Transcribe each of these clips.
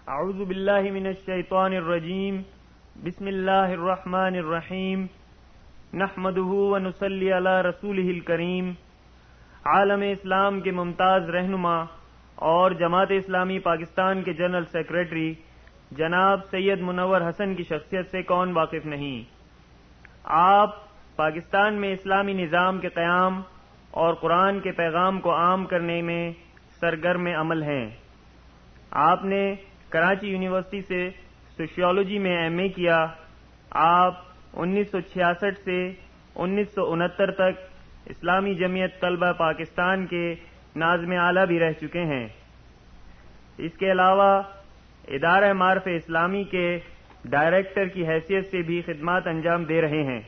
اعوذ باللہ من الشیطان الرجیم بسم اللہ الرحمن الرحیم نحمدہ ونصلی علی رسولہ الکریم۔ عالم اسلام کے ممتاز رہنما اور جماعت اسلامی پاکستان کے جنرل سیکریٹری جناب سید منور حسن کی شخصیت سے کون واقف نہیں۔ آپ پاکستان میں اسلامی نظام کے قیام اور قرآن کے پیغام کو عام کرنے میں سرگرم عمل ہیں۔ آپ نے کراچی یونیورسٹی سے سوشیالوجی میں ایم اے کیا۔ آپ 1966 سے 1969 تک اسلامی جمعیت طلبہ پاکستان کے ناظم اعلیٰ بھی رہ چکے ہیں۔ اس کے علاوہ ادارہ معارف اسلامی کے ڈائریکٹر کی حیثیت سے بھی خدمات انجام دے رہے ہیں۔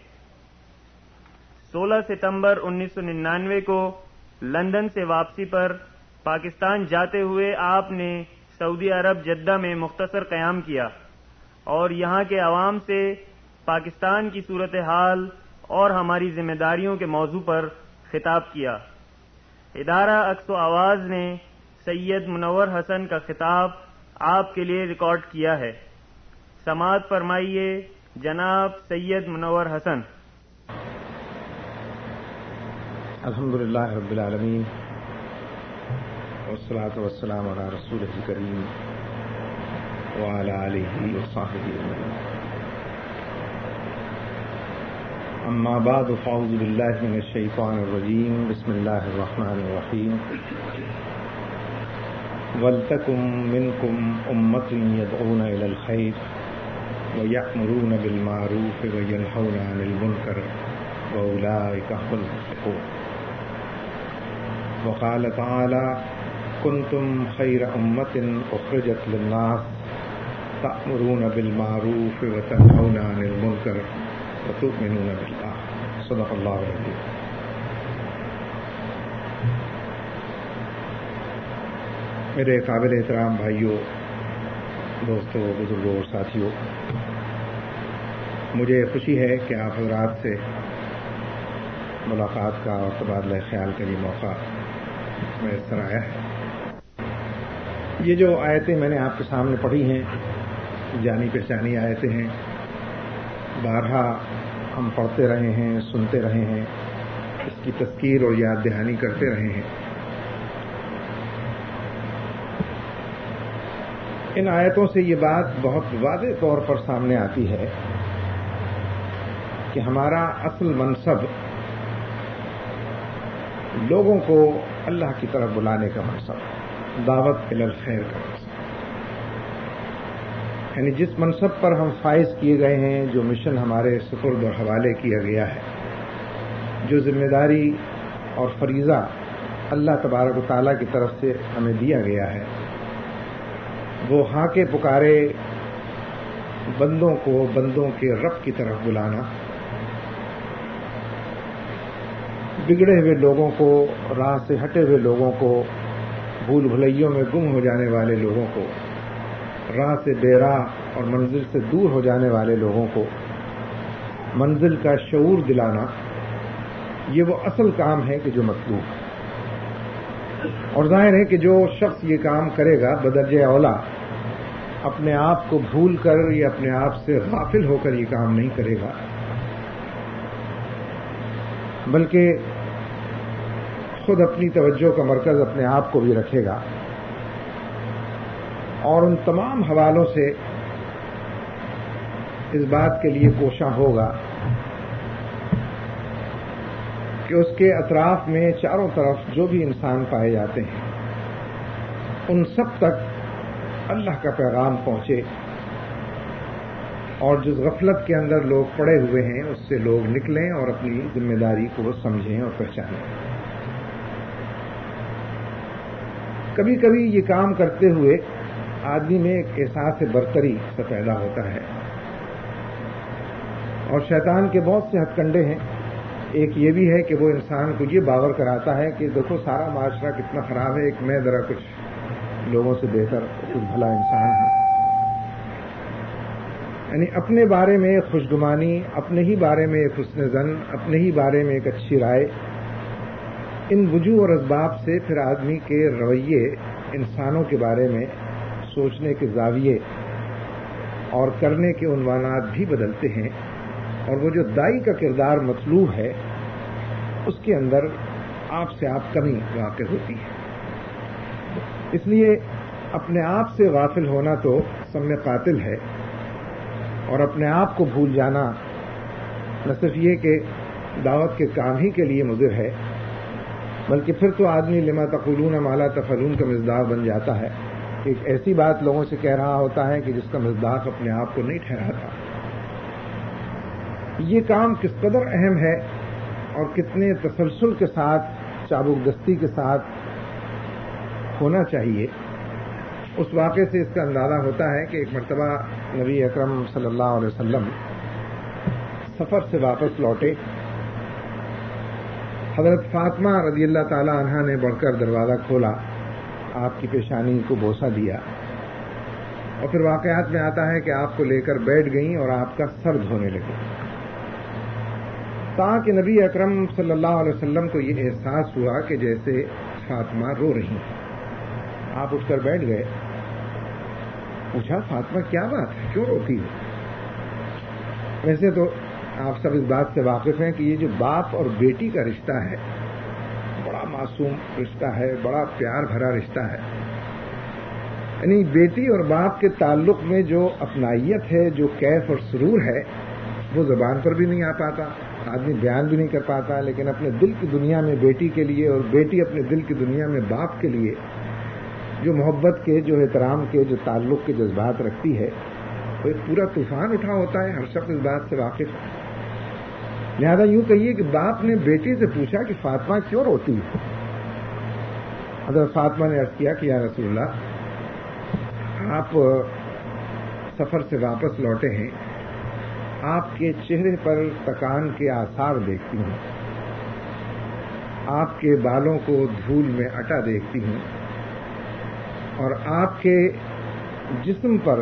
16 ستمبر 1999 کو لندن سے واپسی پر پاکستان جاتے ہوئے آپ نے سعودی عرب جدہ میں مختصر قیام کیا اور یہاں کے عوام سے پاکستان کی صورتحال اور ہماری ذمہ داریوں کے موضوع پر خطاب کیا۔ ادارہ عکس و آواز نے سید منور حسن کا خطاب آپ کے لیے ریکارڈ کیا ہے۔ سماعت فرمائیے جناب سید منور حسن۔ الحمدللہ رب العالمین والصلاة والسلام علی رسولہ الکریم وعلی آلہ وصحبہ اجمعین۔ اما بعد فاعوذ باللہ من الشیطان الرجیم بسم اللہ الرحمن الرحیم۔ وَلْتَكُن مِّنكُمْ أُمَّةٌ يَدْعُونَ إِلَى الْخَيْرِ وَيَأْمُرُونَ بِالْمَعْرُوفِ وَيَنْهَوْنَ عَنِ الْمُنكَرِ وَأُولَٰئِكَ هُمُ الْمُفْلِحُونَ۔ وقال تعالى كنتم خير أمة أخرجت للناس تأمرون بالمعروف وتنهون عن المنكر وتؤمنون بالله۔ صدق الله العظيم۔ میرے قابل احترام بھائیوں، دوستوں، بزرگوں اور ساتھیوں، مجھے خوشی ہے کہ آپ حضرات سے ملاقات کا اور تبادلہ خیال کا یہ موقع میسر آیا ہے۔ یہ جو آیتیں میں نے آپ کے سامنے پڑھی ہیں جانی پہچانی آیتیں ہیں، بارہا ہم پڑھتے رہے ہیں، سنتے رہے ہیں، اس کی تذکیر اور یاد دہانی کرتے رہے ہیں۔ ان آیتوں سے یہ بات بہت واضح طور پر سامنے آتی ہے کہ ہمارا اصل منصب لوگوں کو اللہ کی طرف بلانے کا منصب، دعوت الی الخیر کا منصب، یعنی جس منصب پر ہم فائز کیے گئے ہیں، جو مشن ہمارے سپرد اور حوالے کیا گیا ہے، جو ذمہ داری اور فریضہ اللہ تبارک و تعالیٰ کی طرف سے ہمیں دیا گیا ہے، وہ ہاں کے پکارے بندوں کو بندوں کے رب کی طرف بلانا، بگڑے ہوئے لوگوں کو، راہ سے ہٹے ہوئے لوگوں کو، بھول بھلیوں میں گم ہو جانے والے لوگوں کو، راہ سے بے راہ اور منزل سے دور ہو جانے والے لوگوں کو منزل کا شعور دلانا، یہ وہ اصل کام ہے کہ جو مطلوب ہے۔ اور ظاہر ہے کہ جو شخص یہ کام کرے گا بدرجہ اولا اپنے آپ کو بھول کر یا اپنے آپ سے غافل ہو کر یہ کام نہیں کرے گا، بلکہ خود اپنی توجہ کا مرکز اپنے آپ کو بھی رکھے گا اور ان تمام حوالوں سے اس بات کے لیے کوشاں ہوگا کہ اس کے اطراف میں چاروں طرف جو بھی انسان پائے جاتے ہیں ان سب تک اللہ کا پیغام پہنچے اور جس غفلت کے اندر لوگ پڑے ہوئے ہیں اس سے لوگ نکلیں اور اپنی ذمہ داری کو سمجھیں اور پہچانیں۔ کبھی کبھی یہ کام کرتے ہوئے آدمی میں ایک احساس برتری سے پیدا ہوتا ہے، اور شیطان کے بہت سے ہتھ کنڈے ہیں۔ ایک یہ بھی ہے کہ وہ انسان کو یہ باور کراتا ہے کہ دیکھو سارا معاشرہ کتنا خراب ہے، ایک میں ذرا کچھ لوگوں سے بہتر کچھ بھلا انسان ہوں، یعنی اپنے بارے میں ایک خوشگمانی، اپنے ہی بارے میں ایک حسن ظن، اپنے ہی بارے میں ایک اچھی رائے، ان وجوہ اور اسباب سے پھر آدمی کے رویے انسانوں کے بارے میں سوچنے کے زاویے اور کرنے کے عنوانات بھی بدلتے ہیں، اور وہ جو دائی کا کردار مطلوب ہے اس کے اندر آپ سے آپ کمی واقع ہوتی ہے۔ اس لیے اپنے آپ سے غافل ہونا تو سم قاتل ہے، اور اپنے آپ کو بھول جانا نہ صرف یہ کہ دعوت کے کام ہی کے لیے مضر ہے، بلکہ پھر تو آدمی لما تقولون ما لا تفعلون کا مصداق بن جاتا ہے، ایک ایسی بات لوگوں سے کہہ رہا ہوتا ہے کہ جس کا مصداق اپنے آپ کو نہیں ٹھہراتا۔ یہ کام کس قدر اہم ہے اور کتنے تسلسل کے ساتھ، چابک دستی کے ساتھ ہونا چاہیے، اس واقعے سے اس کا اندازہ ہوتا ہے کہ ایک مرتبہ نبی اکرم صلی اللہ علیہ وسلم سفر سے واپس لوٹے۔ حضرت فاطمہ رضی اللہ تعالی عنہا نے بڑھ کر دروازہ کھولا، آپ کی پیشانی کو بوسہ دیا، اور پھر واقعات میں آتا ہے کہ آپ کو لے کر بیٹھ گئیں اور آپ کا سر دھونے لگے، تاکہ نبی اکرم صلی اللہ علیہ وسلم کو یہ احساس ہوا کہ جیسے فاطمہ رو رہی ہیں۔ آپ اٹھ کر بیٹھ گئے، پوچھا فاطمہ کیا بات ہے، کیوں روتی ہے؟ ویسے تو آپ سب اس بات سے واقف ہیں کہ یہ جو باپ اور بیٹی کا رشتہ ہے بڑا معصوم رشتہ ہے، بڑا پیار بھرا رشتہ ہے، یعنی بیٹی اور باپ کے تعلق میں جو اپنائیت ہے، جو کیف اور سرور ہے، وہ زبان پر بھی نہیں آ پاتا، آدمی بیان بھی نہیں کر پاتا، لیکن اپنے دل کی دنیا میں بیٹی کے لیے اور بیٹی اپنے دل کی دنیا میں باپ کے لیے جو محبت کے، جو احترام کے، جو تعلق کے جذبات رکھتی ہے، وہ ایک پورا طوفان اٹھا ہوتا ہے۔ ہر شخص اس بات سے واقف ہے۔ لہذا یوں کہیے کہ باپ نے بیٹی سے پوچھا کہ فاطمہ کیوں روتی ہے؟ حضرت فاطمہ نے عرض کیا کہ یا رسول اللہ، آپ سفر سے واپس لوٹے ہیں، آپ کے چہرے پر تکان کے آثار دیکھتی ہوں، آپ کے بالوں کو دھول میں اٹا دیکھتی ہوں، اور آپ کے جسم پر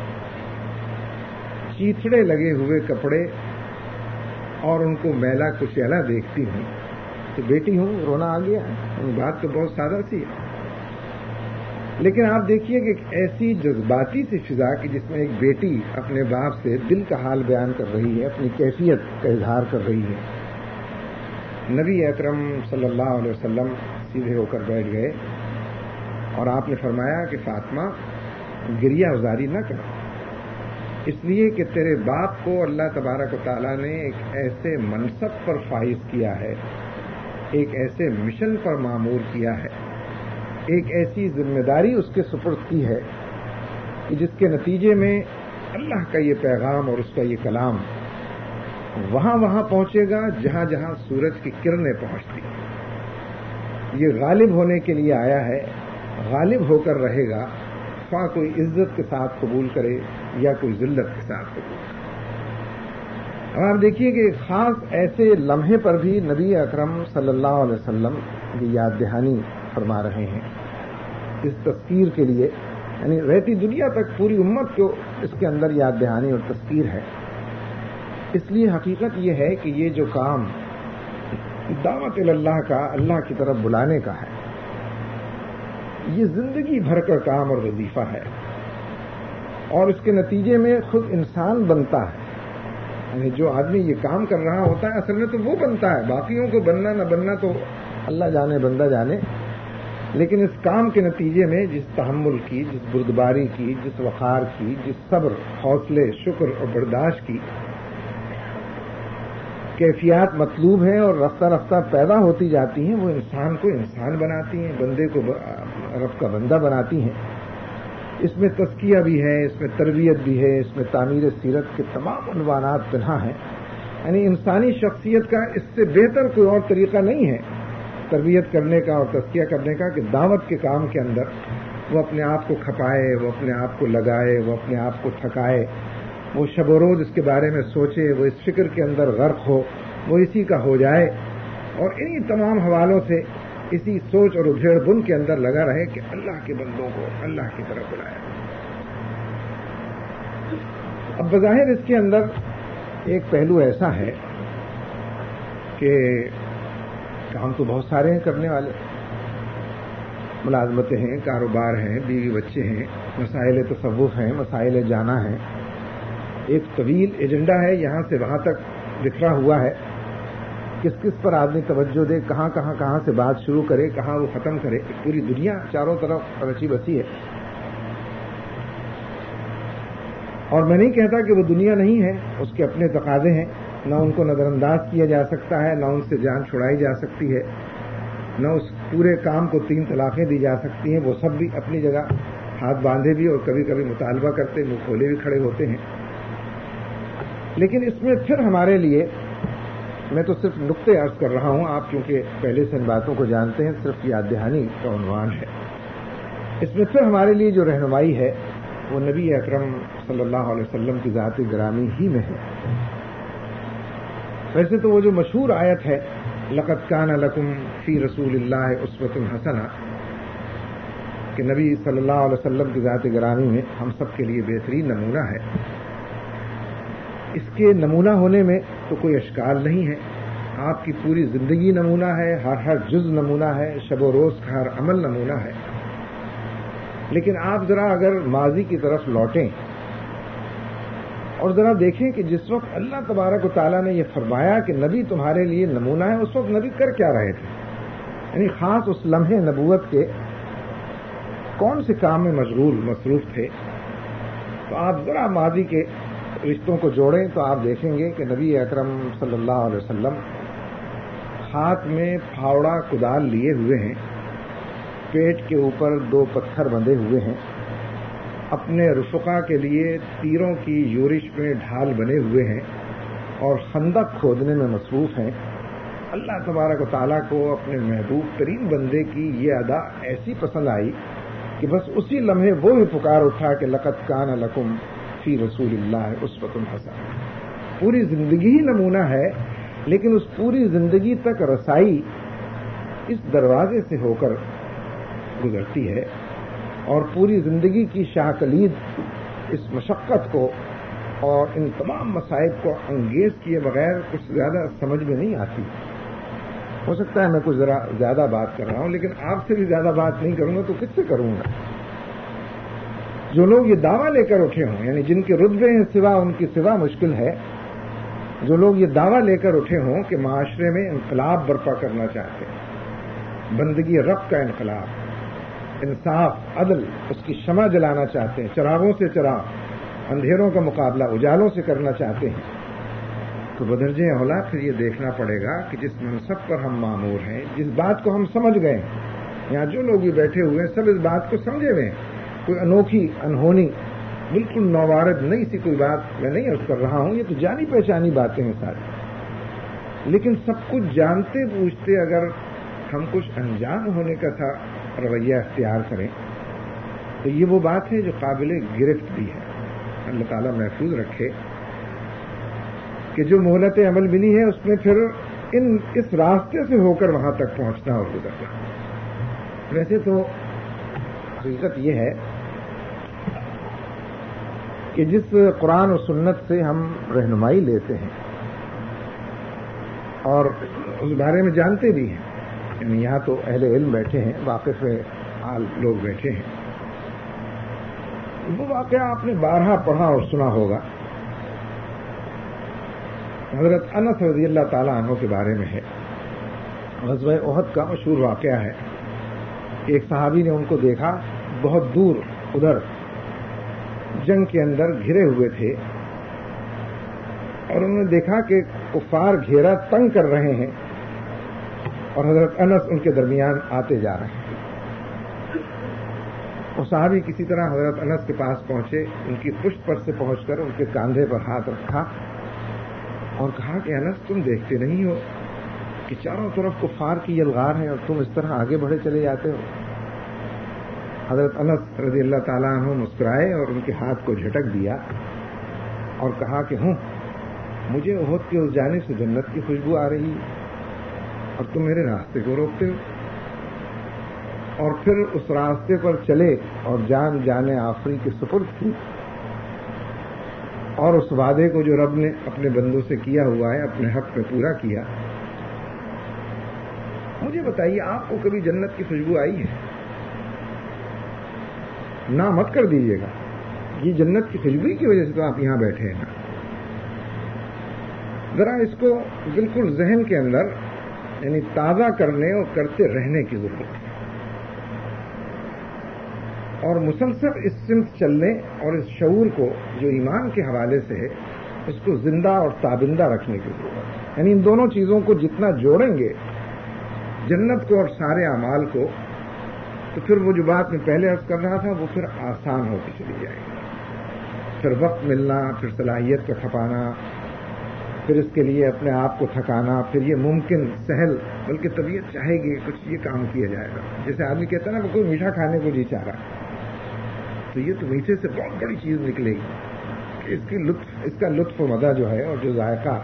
چیتھڑے لگے ہوئے کپڑے اور ان کو میلا کچیلا دیکھتی ہوں، تو بیٹی ہوں رونا آ گیا۔ بات تو بہت سادہ سی ہے، لیکن آپ دیکھیے کہ ایک ایسی جذباتی سی فضا کہ جس میں ایک بیٹی اپنے باپ سے دل کا حال بیان کر رہی ہے، اپنی کیفیت کا اظہار کر رہی ہے۔ نبی اکرم صلی اللہ علیہ وسلم سیدھے ہو کر بیٹھ گئے اور آپ نے فرمایا کہ فاطمہ گریہ ازاری نہ کر، اس لیے کہ تیرے باپ کو اللہ تبارک و تعالیٰ نے ایک ایسے منصب پر فائز کیا ہے، ایک ایسے مشن پر مامور کیا ہے، ایک ایسی ذمہ داری اس کے سپرد کی ہے کہ جس کے نتیجے میں اللہ کا یہ پیغام اور اس کا یہ کلام وہاں پہنچے گا جہاں جہاں سورج کی کرنیں پہنچتی ہیں۔ یہ غالب ہونے کے لیے آیا ہے، غالب ہو کر رہے گا، خواہ کوئی عزت کے ساتھ قبول کرے یا کوئی ذلت کے ساتھ قبول کرے۔ اب آپ دیکھیے کہ خاص ایسے لمحے پر بھی نبی اکرم صلی اللہ علیہ وسلم کی یاد دہانی فرما رہے ہیں اس تذکیر کے لیے، یعنی رہتی دنیا تک پوری امت کو اس کے اندر یاد دہانی اور تذکیر ہے۔ اس لیے حقیقت یہ ہے کہ یہ جو کام دعوت اللہ کا، اللہ کی طرف بلانے کا ہے، یہ زندگی بھر کا کام اور وظیفہ ہے، اور اس کے نتیجے میں خود انسان بنتا ہے، یعنی جو آدمی یہ کام کر رہا ہوتا ہے اصل میں تو وہ بنتا ہے، باقیوں کو بننا نہ بننا تو اللہ جانے بندہ جانے، لیکن اس کام کے نتیجے میں جس تحمل کی، جس بردباری کی، جس وقار کی، جس صبر، حوصلے، شکر اور برداشت کی کیفیات مطلوب ہیں اور رفتہ رفتہ پیدا ہوتی جاتی ہیں، وہ انسان کو انسان بناتی ہیں، بندے کو رب کا بندہ بناتی ہیں۔ اس میں تزکیہ بھی ہے، اس میں تربیت بھی ہے، اس میں تعمیر سیرت کے تمام عنوانات پنہاں ہیں، یعنی انسانی شخصیت کا اس سے بہتر کوئی اور طریقہ نہیں ہے تربیت کرنے کا اور تزکیہ کرنے کا کہ دعوت کے کام کے اندر وہ اپنے آپ کو کھپائے، وہ اپنے آپ کو لگائے، وہ اپنے آپ کو تھکائے، وہ شب و روز اس کے بارے میں سوچے، وہ اس فکر کے اندر غرق ہو، وہ اسی کا ہو جائے، اور انہی تمام حوالوں سے اسی سوچ اور ادھیڑ بن کے اندر لگا رہے کہ اللہ کے بندوں کو اللہ کی طرف بلایا۔ اب بظاہر اس کے اندر ایک پہلو ایسا ہے کہ کام تو بہت سارے ہیں کرنے والے، ملازمتیں ہیں، کاروبار ہیں، بیوی بچے ہیں، مسائل تصوف ہیں، مسائل جانا ہیں، ایک طویل ایجنڈا ہے، یہاں سے وہاں تک بکھرا ہوا ہے. کس کس پر آدمی توجہ دے، کہاں سے بات شروع کرے، کہاں وہ ختم کرے. پوری دنیا چاروں طرف رچی بسی ہے. اور میں نہیں کہتا کہ وہ دنیا نہیں ہے، اس کے اپنے تقاضے ہیں، نہ ان کو نظر انداز کیا جا سکتا ہے، نہ ان سے جان چھڑائی جا سکتی ہے، نہ اس پورے کام کو 3 طلاقیں دی جا سکتی ہیں. وہ سب بھی اپنی جگہ ہاتھ باندھے بھی اور کبھی کبھی مطالبہ کرتے، منہ کھولے بھی کھڑے ہوتے ہیں. لیکن اس میں پھر ہمارے لیے، میں تو صرف نقطے عرض کر رہا ہوں، آپ کیونکہ پہلے سے ان باتوں کو جانتے ہیں، صرف یاد دہانی کا عنوان ہے. اس میں پھر ہمارے لیے جو رہنمائی ہے وہ نبی اکرم صلی اللہ علیہ وسلم کی ذات گرامی ہی میں ہے. ویسے تو وہ جو مشہور آیت ہے لقد کان لکم فی رسول اللہ اسوۃ حسنہ، کہ نبی صلی اللہ علیہ وسلم کی ذات گرامی میں ہم سب کے لیے بہترین نمونہ ہے، اس کے نمونہ ہونے میں تو کوئی اشکال نہیں ہے. آپ کی پوری زندگی نمونہ ہے، ہر جز نمونہ ہے، شب و روز کا ہر عمل نمونہ ہے. لیکن آپ ذرا اگر ماضی کی طرف لوٹیں اور ذرا دیکھیں کہ جس وقت اللہ تبارک و تعالیٰ نے یہ فرمایا کہ نبی تمہارے لیے نمونہ ہے، اس وقت نبی کر کیا رہے تھے؟ یعنی خاص اس لمحے نبوت کے کون سے کام میں مشغول مصروف تھے؟ تو آپ ذرا ماضی کے رشتوں کو جوڑیں تو آپ دیکھیں گے کہ نبی اکرم صلی اللہ علیہ وسلم ہاتھ میں پھاوڑا کدال لیے ہوئے ہیں، پیٹ کے اوپر 2 پتھر بندھے ہوئے ہیں، اپنے رفقا کے لیے تیروں کی یورش میں ڈھال بنے ہوئے ہیں اور خندق کھودنے میں مصروف ہیں. اللہ تبارک و تعالیٰ کو اپنے محبوب ترین بندے کی یہ ادا ایسی پسند آئی کہ بس اسی لمحے وہ ہی پکار اٹھا کہ لقد کان لکم فی رسول اللہ اسوۃ حسنہ. پوری زندگی ہی نمونہ ہے، لیکن اس پوری زندگی تک رسائی اس دروازے سے ہو کر گزرتی ہے، اور پوری زندگی کی شاہ کلید اس مشقت کو اور ان تمام مصائب کو انگیز کیے بغیر کچھ زیادہ سمجھ میں نہیں آتی. ہو سکتا ہے میں کچھ ذرا زیادہ بات کر رہا ہوں، لیکن آپ سے بھی زیادہ بات نہیں کروں گا تو کس سے کروں گا؟ جو لوگ یہ دعویٰ لے کر اٹھے ہوں، یعنی جن کے رتبے ہیں سوا ان کی سوا مشکل ہے، جو لوگ یہ دعویٰ لے کر اٹھے ہوں کہ معاشرے میں انقلاب برپا کرنا چاہتے ہیں، بندگی رب کا انقلاب، انصاف عدل اس کی شمع جلانا چاہتے ہیں، چراغوں سے چراغ، اندھیروں کا مقابلہ اجالوں سے کرنا چاہتے ہیں، تو بدرجہ اولا پھر یہ دیکھنا پڑے گا کہ جس منصب پر ہم مامور ہیں، جس بات کو ہم سمجھ گئے ہیں، یہاں جو لوگ بھی بیٹھے ہوئے ہیں سب اس بات کو سمجھے ہوئے ہیں. کوئی انوکھی انہونی بالکل نوارد نہیں سی کوئی بات میں نہیں عرض کر رہا ہوں، یہ تو جانی پہچانی باتیں ہیں ساری. لیکن سب کچھ جانتے پوچھتے اگر ہم کچھ انجان ہونے کا تھا رویہ اختیار کریں تو یہ وہ بات ہے جو قابل گرفت بھی ہے. اللہ تعالیٰ محفوظ رکھے کہ جو مہلت عمل ملی ہے اس میں پھر اس راستے سے ہو کر وہاں تک پہنچنا اور گزرنا. ویسے تو حقیقت یہ ہے کہ جس قرآن و سنت سے ہم رہنمائی لیتے ہیں اور اس بارے میں جانتے بھی ہیں، یعنی یہاں تو اہل علم بیٹھے ہیں، واقف حال لوگ بیٹھے ہیں، وہ واقعہ آپ نے بارہا پڑھا اور سنا ہوگا. حضرت انس رضی اللہ تعالیٰ عنہ کے بارے میں ہے. غزوہ احد کا مشہور واقعہ ہے. ایک صحابی نے ان کو دیکھا، بہت دور ادھر جنگ کے اندر گھرے ہوئے تھے، اور انہوں نے دیکھا کہ کفار گھیرا تنگ کر رہے ہیں اور حضرت انس ان کے درمیان آتے جا رہے ہیں. وہ صحابی کسی طرح حضرت انس کے پاس پہنچے، ان کی پشت پر سے پہنچ کر ان کے کاندھے پر ہاتھ رکھا اور کہا کہ انس تم دیکھتے نہیں ہو کہ چاروں طرف کفار کی یلغار ہے اور تم اس طرح آگے بڑھے چلے جاتے ہو. حضرت انس رضی اللہ تعالیٰ عنہ مسکرائے اور ان کے ہاتھ کو جھٹک دیا اور کہا کہ مجھے احد کی اس جانب سے جنت کی خوشبو آ رہی اور تم میرے راستے کو روکتے ہو. اور پھر اس راستے پر چلے اور جان آفری کے سپرد کی اور اس وعدے کو جو رب نے اپنے بندوں سے کیا ہوا ہے اپنے حق میں پورا کیا. مجھے بتائیے آپ کو کبھی جنت کی خوشبو آئی ہے؟ نہ مت کر دیجیے گا، یہ جنت کی خوشبو کی وجہ سے تو آپ یہاں بیٹھے ہیں نا۔ ذرا اس کو بالکل ذہن کے اندر یعنی تازہ کرنے اور کرتے رہنے کی ضرورت ہے، اور مسلسل اس سمت چلنے اور اس شعور کو جو ایمان کے حوالے سے ہے اس کو زندہ اور تابندہ رکھنے کی ضرورت ہے۔ یعنی ان دونوں چیزوں کو جتنا جوڑیں گے، جنت کو اور سارے اعمال کو، تو پھر وہ جو بات میں پہلے عرض کر رہا تھا وہ پھر آسان ہوتی چلی جائے گی۔ پھر وقت ملنا، پھر صلاحیت کا کھپانا، پھر اس کے لیے اپنے آپ کو تھکانا، پھر یہ ممکن سہل، بلکہ طبیعت چاہے گی کچھ یہ کام کیا جائے گا۔ جیسے آدمی کہتا ہے نا وہ کوئی میٹھا کھانے کو جی چاہ رہا، تو یہ تو میٹھے سے بہت بڑی چیز نکلے گی کہ اس کا لطف و مزہ جو ہے اور جو ذائقہ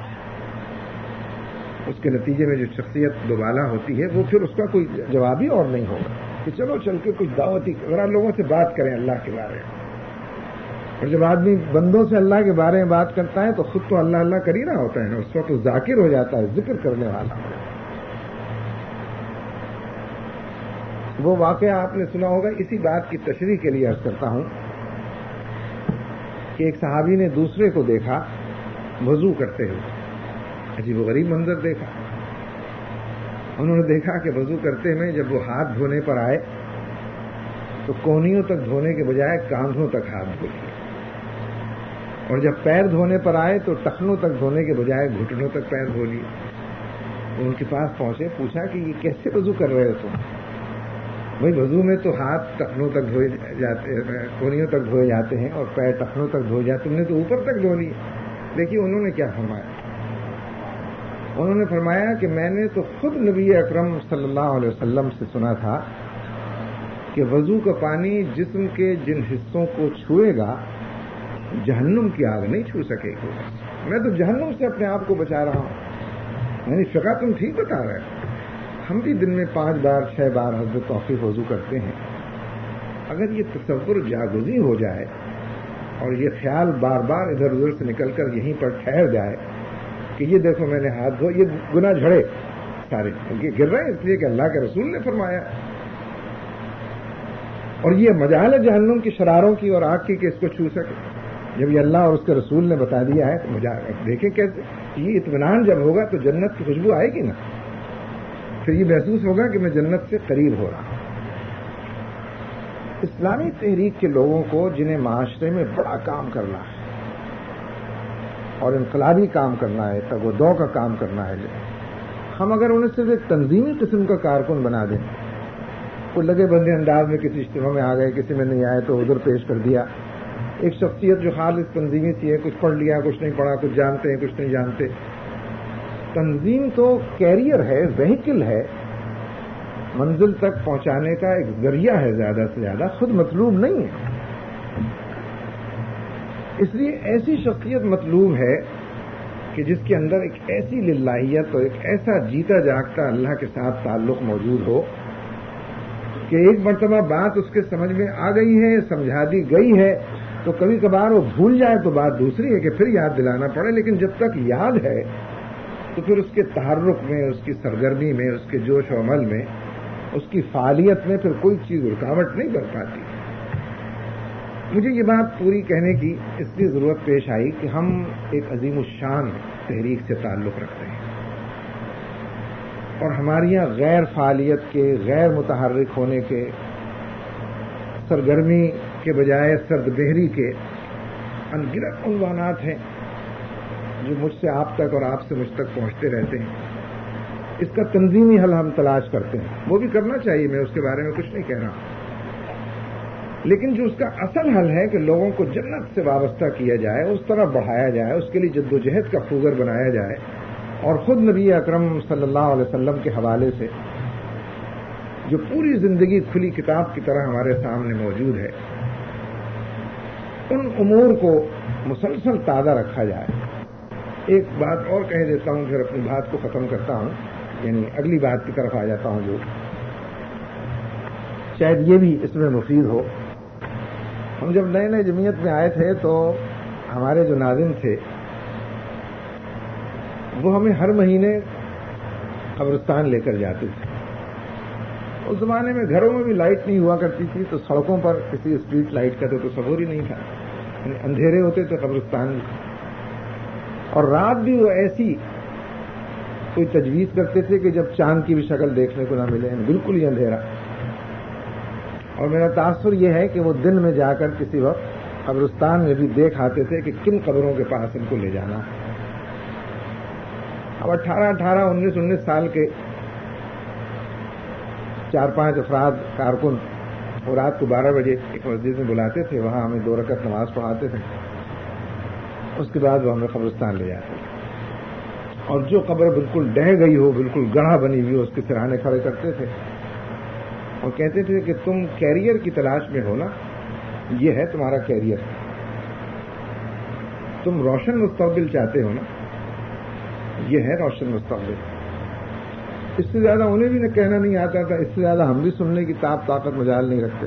اس کے نتیجے میں جو شخصیت دوبالا ہوتی ہے، وہ پھر اس کا کوئی جواب ہی اور نہیں ہوگا کہ چلو چل کے کچھ دعوتی ذرا لوگوں سے بات کریں اللہ کے بارے میں۔ اور جب آدمی بندوں سے اللہ کے بارے میں بات کرتا ہے تو خود تو اللہ اللہ کر ہی رہا ہوتا ہے نا، اس وقت ذاکر ہو جاتا ہے، ذکر کرنے والا۔ وہ واقعہ آپ نے سنا ہوگا، اسی بات کی تشریح کے لیے عرض کرتا ہوں کہ ایک صحابی نے دوسرے کو دیکھا وضو کرتے ہوئے، عجیب و غریب منظر دیکھا۔ انہوں نے دیکھا کہ وضو کرتے میں جب وہ ہاتھ دھونے پر آئے تو کونیوں تک دھونے کے بجائے کاندھوں تک ہاتھ دھو لیے، اور جب پیر دھونے پر آئے تو ٹخنوں تک دھونے کے بجائے گھٹنوں تک پیر دھو لیے۔ ان کے پاس پہنچے، پوچھا کہ یہ کیسے وضو کر رہے ہو تم؟ بھائی وضو میں تو ہاتھ ٹخنوں تک دھوئے جاتے، کونیوں تک دھوئے جاتے ہیں اور پیر ٹخنوں تک دھوئے جاتے، تم نے تو اوپر تک دھو لی۔ دیکھیے انہوں نے کیا فرمایا، انہوں نے فرمایا کہ میں نے تو خود نبی اکرم صلی اللہ علیہ وسلم سے سنا تھا کہ وضو کا پانی جسم کے جن حصوں کو چھوئے گا جہنم کی آگ نہیں چھو سکے گی۔ میں تو جہنم سے اپنے آپ کو بچا رہا ہوں۔ یعنی فقہ تم ٹھیک بتا رہے ہو، ہم بھی دن میں 5 بار 6 بار حضرت توفیق وضو کرتے ہیں۔ اگر یہ تصور جاگزی ہو جائے اور یہ خیال بار بار ادھر ادھر سے نکل کر یہیں پر ٹھہر جائے کہ یہ دیکھو میں نے ہاتھ دھو، یہ گناہ جھڑے سارے گر رہے ہیں اس لیے کہ اللہ کے رسول نے فرمایا، اور یہ مجال ہے جہنم کی شراروں کی اور آگ کی کہ اس کو چھو سکے۔ جب یہ اللہ اور اس کے رسول نے بتا دیا ہے تو دیکھیں کیسے یہ اطمینان جب ہوگا تو جنت کی خوشبو آئے گی نا، پھر یہ محسوس ہوگا کہ میں جنت سے قریب ہو رہا ہوں۔ اسلامی تحریک کے لوگوں کو جنہیں معاشرے میں بڑا کام کرنا ہے اور انقلابی کام کرنا ہے، تگ و دو کا کام کرنا ہے، ہم اگر انہیں صرف ایک تنظیمی قسم کا کارکن بنا دیں، وہ لگے بندے انداز میں کسی اجتماع میں آ گئے، کسی میں نہیں آئے تو ادھر پیش کر دیا، ایک شخصیت جو خالص تنظیمی سی ہے، کچھ پڑھ لیا کچھ نہیں پڑھا، کچھ جانتے ہیں کچھ نہیں جانتے۔ تنظیم تو کیریئر ہے، وہیکل ہے، منزل تک پہنچانے کا ایک ذریعہ ہے، زیادہ سے زیادہ خود مطلوب نہیں ہے۔ اس لیے ایسی شخصیت مطلوب ہے کہ جس کے اندر ایک ایسی للہیت اور ایک ایسا جیتا جاگتا اللہ کے ساتھ تعلق موجود ہو کہ ایک مرتبہ بات اس کے سمجھ میں آ گئی ہے، سمجھا دی گئی ہے، تو کبھی کبھار وہ بھول جائے تو بات دوسری ہے کہ پھر یاد دلانا پڑے، لیکن جب تک یاد ہے تو پھر اس کے تحرک میں، اس کی سرگرمی میں، اس کے جوش و عمل میں، اس کی فعالیت میں پھر کوئی چیز رکاوٹ نہیں بن پاتی۔ مجھے یہ بات پوری کہنے کی اس لیے ضرورت پیش آئی کہ ہم ایک عظیم الشان تحریک سے تعلق رکھتے ہیں، اور ہمارے یہاں غیر فعالیت کے، غیر متحرک ہونے کے، سرگرمی کے بجائے سرد بہری کے انگنت عنوانات ہیں جو مجھ سے آپ تک اور آپ سے مجھ تک پہنچتے رہتے ہیں۔ اس کا تنظیمی حل ہم تلاش کرتے ہیں، وہ بھی کرنا چاہیے، میں اس کے بارے میں کچھ نہیں کہہ رہا ہوں، لیکن جو اس کا اصل حل ہے کہ لوگوں کو جنت سے وابستہ کیا جائے، اس طرح بڑھایا جائے، اس کے لیے جدوجہد کا خوگر بنایا جائے، اور خود نبی اکرم صلی اللہ علیہ وسلم کے حوالے سے جو پوری زندگی کھلی کتاب کی طرح ہمارے سامنے موجود ہے، ان امور کو مسلسل تازہ رکھا جائے۔ ایک بات اور کہہ دیتا ہوں، پھر اپنی بات کو ختم کرتا ہوں، یعنی اگلی بات کی طرف آ جاتا ہوں جو شاید یہ بھی اس میں مفید ہو۔ ہم جب نئے نئے جمعیت میں آئے تھے تو ہمارے جو ناظم تھے وہ ہمیں ہر مہینے قبرستان لے کر جاتے تھے، اس زمانے میں گھروں میں بھی لائٹ نہیں ہوا کرتی تھی، تو سڑکوں پر کسی اسٹریٹ لائٹ کا تو تصور ہی نہیں تھا، یعنی اندھیرے ہوتے تھے قبرستان میں، اور رات بھی وہ ایسی کوئی تجویز کرتے تھے کہ جب چاند کی بھی شکل دیکھنے کو نہ ملے، یعنی بالکل ہی اندھیرا. اور میرا تاثر یہ ہے کہ وہ دن میں جا کر کسی وقت قبرستان میں بھی دیکھ آتے تھے کہ کن قبروں کے پاس ان کو لے جانا ہے. اب 18 19 سال کے 4-5 افراد کارکن وہ رات کو 12 بجے ایک مسجد میں بلاتے تھے، وہاں ہمیں 2 رکعت نماز پڑھاتے تھے، اس کے بعد وہ ہمیں قبرستان لے جاتے تھے، اور جو قبر بالکل ڈہ گئی ہو، بالکل گڑھا بنی ہوئی ہو، اس کے سرانے کھڑے کرتے تھے اور کہتے تھے کہ تم کیریئر کی تلاش میں ہو نا، یہ ہے تمہارا کیریئر، تم روشن مستقبل چاہتے ہو نا، یہ ہے روشن مستقبل. اس سے زیادہ انہیں بھی کہنا نہیں آتا تھا، اس سے زیادہ ہم بھی سننے کی طاقت مجال نہیں رکھتے.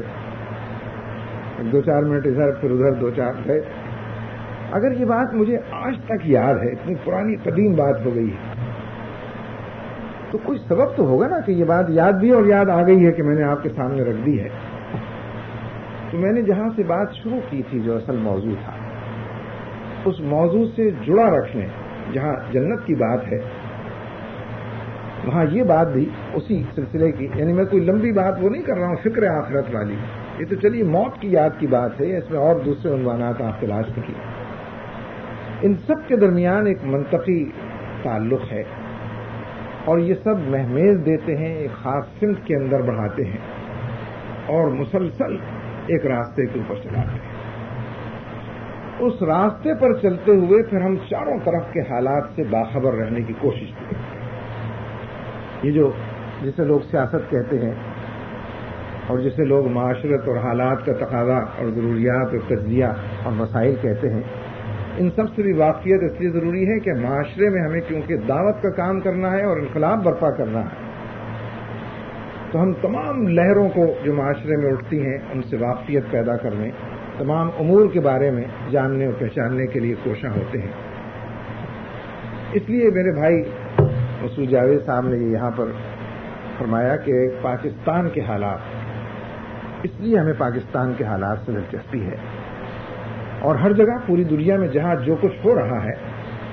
2-4 منٹ ادھر پھر ادھر 2-4 گئے. اگر یہ بات مجھے آج تک یاد ہے، اتنی پرانی قدیم بات ہو گئی ہے، تو کوئی سبب تو ہوگا نا کہ یہ بات یاد بھی اور یاد آ گئی ہے کہ میں نے آپ کے سامنے رکھ دی ہے. تو میں نے جہاں سے بات شروع کی تھی، جو اصل موضوع تھا، اس موضوع سے جڑا رکھنے، جہاں جنت کی بات ہے وہاں یہ بات بھی اسی سلسلے کی، یعنی میں کوئی لمبی بات وہ نہیں کر رہا ہوں فکر آخرت والی، یہ تو چلیے موت کی یاد کی بات ہے، اس میں اور دوسرے عنوانات آپ تلاش کیجیے. ان سب کے درمیان ایک منطقی تعلق ہے، اور یہ سب مہمیز دیتے ہیں، ایک خاص سمت کے اندر بڑھاتے ہیں اور مسلسل ایک راستے کے اوپر چلاتے ہیں. اس راستے پر چلتے ہوئے پھر ہم چاروں طرف کے حالات سے باخبر رہنے کی کوشش کرتے ہیں. یہ جو جسے لوگ سیاست کہتے ہیں اور جسے لوگ معاشرت اور حالات کا تقاضا اور ضروریات اور تجزیہ اور مسائل کہتے ہیں، ان سب سے بھی واقفیت اس لیے ضروری ہے کہ معاشرے میں ہمیں کیونکہ دعوت کا کام کرنا ہے اور انقلاب برپا کرنا ہے، تو ہم تمام لہروں کو جو معاشرے میں اٹھتی ہیں ان سے واقفیت پیدا کرنے، تمام امور کے بارے میں جاننے اور پہچاننے کے لیے کوشاں ہوتے ہیں. اس لیے میرے بھائی مسعود جاوید صاحب نے یہاں پر فرمایا کہ پاکستان کے حالات، اس لیے ہمیں پاکستان کے حالات سے دلچسپی ہے، اور ہر جگہ پوری دنیا میں جہاں جو کچھ ہو رہا ہے،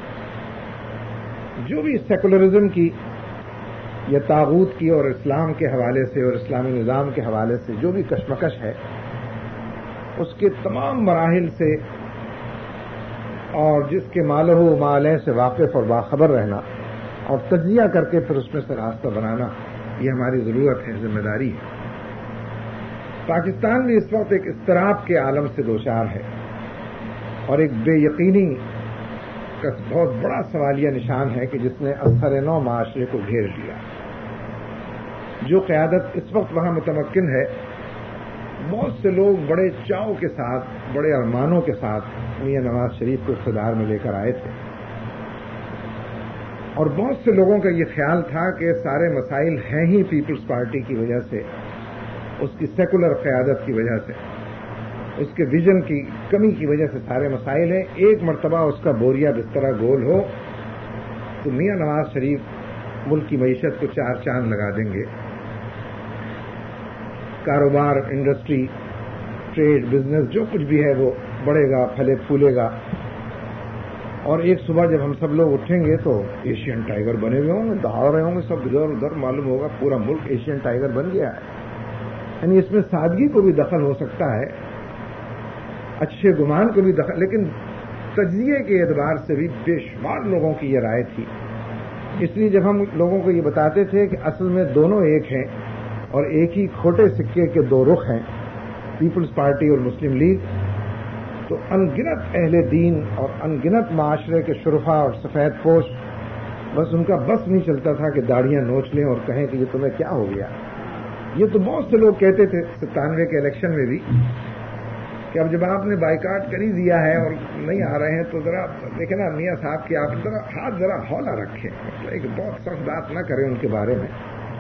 جو بھی سیکولرزم کی یا طاغوت کی اور اسلام کے حوالے سے اور اسلامی نظام کے حوالے سے جو بھی کشمکش ہے، اس کے تمام مراحل سے اور جس کے مالہ و مالے سے واقف اور باخبر رہنا اور تجزیہ کر کے پھر اس میں سے راستہ بنانا، یہ ہماری ضرورت ہے، ذمہ داری ہے. پاکستان بھی اس وقت ایک اضطراب کے عالم سے دوچار ہے اور ایک بے یقینی کا بہت بڑا سوالیہ نشان ہے کہ جس نے اثر نو معاشرے کو گھیر لیا. جو قیادت اس وقت وہاں متمکن ہے، بہت سے لوگ بڑے چاؤ کے ساتھ، بڑے ارمانوں کے ساتھ میاں نواز شریف کو اقتدار میں لے کر آئے تھے، اور بہت سے لوگوں کا یہ خیال تھا کہ سارے مسائل ہیں ہی پیپلز پارٹی کی وجہ سے، اس کی سیکولر قیادت کی وجہ سے، اس کے ویژن کی کمی کی وجہ سے سارے مسائل ہیں. ایک مرتبہ اس کا بوریا بسترا گول ہو تو میاں نواز شریف ملک کی معیشت کو 4 چاند لگا دیں گے. کاروبار، انڈسٹری، ٹریڈ، بزنس جو کچھ بھی ہے وہ بڑھے گا، پھلے پھولے گا، اور ایک صبح جب ہم سب لوگ اٹھیں گے تو ایشین ٹائیگر بنے ہوئے ہوں گے، دہاڑ رہے ہوں گے سب ادھر ادھر، معلوم ہوگا پورا ملک ایشین ٹائیگر بن گیا ہے. یعنی اس میں سادگی کو بھی دخل ہو سکتا ہے، اچھے گمان کو بھی دخل، لیکن تجزیے کے اعتبار سے بھی بے شمار لوگوں کی یہ رائے تھی. اس لیے جب ہم لوگوں کو یہ بتاتے تھے کہ اصل میں دونوں ایک ہیں اور ایک ہی کھوٹے سکے کے 2 رخ ہیں، پیپلز پارٹی اور مسلم لیگ، تو ان گنت اہل دین اور ان گنت معاشرے کے شرفا اور سفید پوش، بس ان کا بس نہیں چلتا تھا کہ داڑیاں نوچ لیں اور کہیں کہ یہ تمہیں کیا ہو گیا. یہ تو بہت سے لوگ کہتے تھے 97 کے الیکشن میں بھی کہ اب جب آپ نے بائیکاٹ کر ہی دیا ہے اور نہیں آ رہے ہیں تو ذرا دیکھیں نا میاں صاحب کی آپ ذرا ہاتھ ذرا ہولا رکھیں، ایک بہت سخت بات نہ کریں ان کے بارے میں.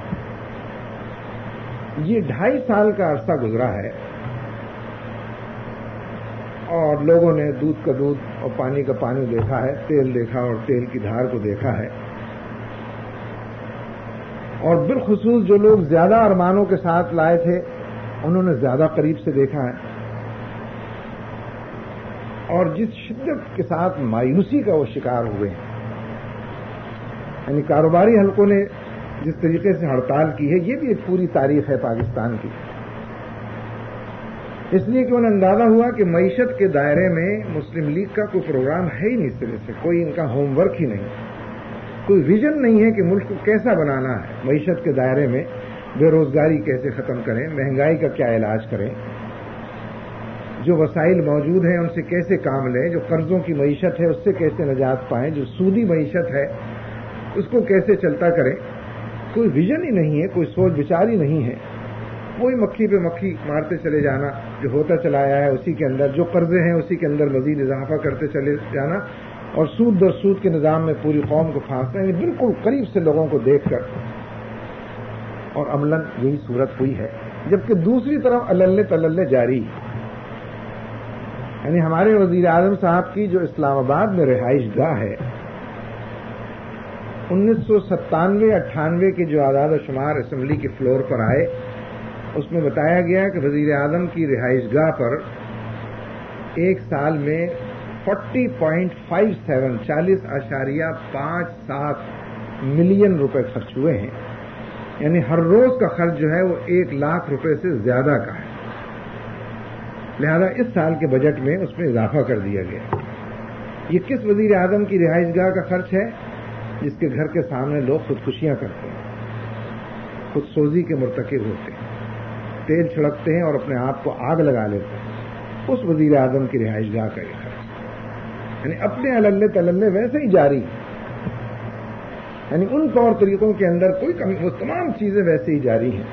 یہ 2.5 سال کا عرصہ گزرا ہے اور لوگوں نے دودھ کا دودھ اور پانی کا پانی دیکھا ہے، تیل دیکھا اور تیل کی دھار کو دیکھا ہے. اور بالخصوص جو لوگ زیادہ ارمانوں کے ساتھ لائے تھے انہوں نے زیادہ قریب سے دیکھا ہے، اور جس شدت کے ساتھ مایوسی کا وہ شکار ہوئے ہیں، یعنی کاروباری حلقوں نے جس طریقے سے ہڑتال کی ہے، یہ بھی ایک پوری تاریخ ہے پاکستان کی، اس لیے کہ انہیں اندازہ ہوا کہ معیشت کے دائرے میں مسلم لیگ کا کوئی پروگرام ہے ہی نہیں، اس طرح سے کوئی ان کا ہوم ورک ہی نہیں، کوئی ویژن نہیں ہے کہ ملک کو کیسا بنانا ہے، معیشت کے دائرے میں بے روزگاری کیسے ختم کریں، مہنگائی کا کیا علاج کریں، جو وسائل موجود ہیں ان سے کیسے کام لیں، جو قرضوں کی معیشت ہے اس سے کیسے نجات پائیں، جو سودی معیشت ہے اس کو کیسے چلتا کریں، کوئی ویژن ہی نہیں ہے، کوئی سوچ بچار ہی نہیں ہے، وہی مکھی پہ مکھی مارتے چلے جانا، جو ہوتا چلا آیا ہے اسی کے اندر، جو قرضے ہیں اسی کے اندر مزید اضافہ کرتے چلے جانا، اور سود در سود کے نظام میں پوری قوم کو پھانسنا، یعنی بالکل قریب سے لوگوں کو دیکھ کر، اور عملاً یہی صورت ہوئی ہے، جبکہ دوسری طرف عللے تللے جاری، یعنی ہمارے وزیر اعظم صاحب کی جو اسلام آباد میں رہائش گاہ ہے، 1997-98 کے جو اعداد و شمار اسمبلی کے فلور پر آئے اس میں بتایا گیا کہ وزیر اعظم کی رہائش گاہ پر ایک سال میں 40.57 40.57 ملین روپے خرچ ہوئے ہیں، یعنی ہر روز کا خرچ جو ہے وہ 1 لاکھ روپے سے زیادہ کا ہے، لہذا اس سال کے بجٹ میں اس میں اضافہ کر دیا گیا۔ یہ کس وزیر اعظم کی رہائش گاہ کا خرچ ہے؟ جس کے گھر کے سامنے لوگ خودکشیاں کرتے ہیں، خود سوزی کے مرتکب ہوتے ہیں، تیل چھڑکتے ہیں اور اپنے آپ کو آگ لگا لیتے ہیں، اس وزیر اعظم کی رہائش گاہ کا یہ خرچ، یعنی اپنے عللے تللے ویسے ہی جاری، یعنی ان طور طریقوں کے اندر کوئی کمی، وہ تمام چیزیں ویسے ہی جاری ہیں۔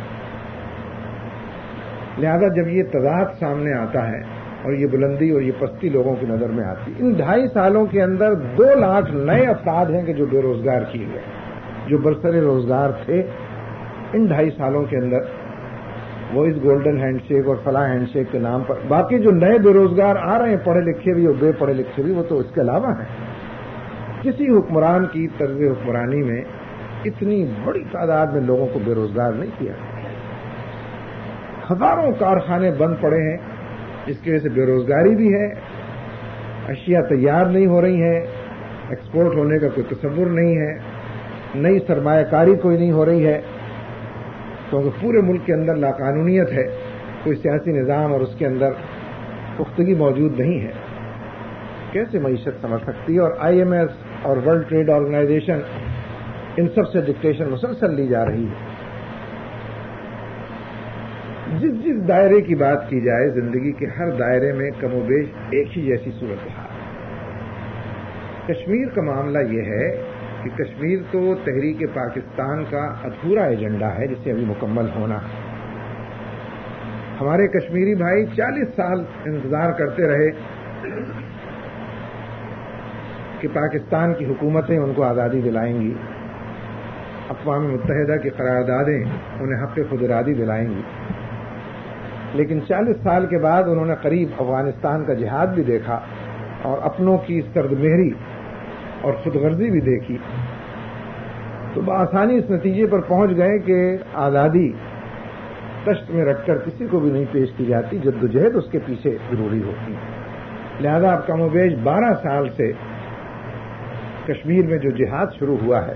لہذا جب یہ تضاد سامنے آتا ہے اور یہ بلندی اور یہ پستی لوگوں کی نظر میں آتی، ان 2.5 سالوں کے اندر 2 لاکھ نئے افراد ہیں کہ جو بے روزگار کیے گئے، جو برسر روزگار تھے، ان 2.5 سالوں کے اندر، وہ اس گولڈن ہینڈ شیک اور فلاح ہینڈ شیک کے نام پر، باقی جو نئے بے روزگار آ رہے ہیں، پڑھے لکھے بھی اور بے پڑھے لکھے بھی، وہ تو اس کے علاوہ ہیں۔ کسی حکمران کی طرز حکمرانی میں اتنی بڑی تعداد میں لوگوں کو بے روزگار نہیں کیا، ہزاروں کارخانے بند پڑے ہیں، جس کی وجہ سے بے روزگاری بھی ہے، اشیاء تیار نہیں ہو رہی ہیں، ایکسپورٹ ہونے کا کوئی تصور نہیں ہے، نئی سرمایہ کاری کوئی نہیں ہو رہی ہے، کیونکہ پورے ملک کے اندر لاقانونیت ہے، کوئی سیاسی نظام اور اس کے اندر پختگی موجود نہیں ہے، کیسے معیشت سمجھ سکتی ہے؟ اور آئی ایم ایس اور ورلڈ ٹریڈ آرگنائزیشن ان سب سے ڈکٹیشن مسلسل لی جا رہی ہے۔ جس دائرے کی بات کی جائے، زندگی کے ہر دائرے میں کم و بیش ایک ہی جیسی صورتحال۔ کشمیر کا معاملہ یہ ہے کہ کشمیر تو تحریک پاکستان کا ادھورا ایجنڈا ہے جسے ابھی مکمل ہونا ہے۔ ہمارے کشمیری بھائی 40 سال انتظار کرتے رہے کہ پاکستان کی حکومتیں ان کو آزادی دلائیں گی، اقوام متحدہ کی قراردادیں انہیں حق خود ارادی دلائیں گی، لیکن 40 سال کے بعد انہوں نے قریب افغانستان کا جہاد بھی دیکھا اور اپنوں کی سرد مہری اور خود غرضی بھی دیکھی، تو بآسانی اس نتیجے پر پہنچ گئے کہ آزادی تشت میں رکھ کر کسی کو بھی نہیں پیش کی جاتی، جدوجہد اس کے پیچھے ضروری ہوتی ہے۔ لہذا اب کم و بیش 12 سال سے کشمیر میں جو جہاد شروع ہوا ہے،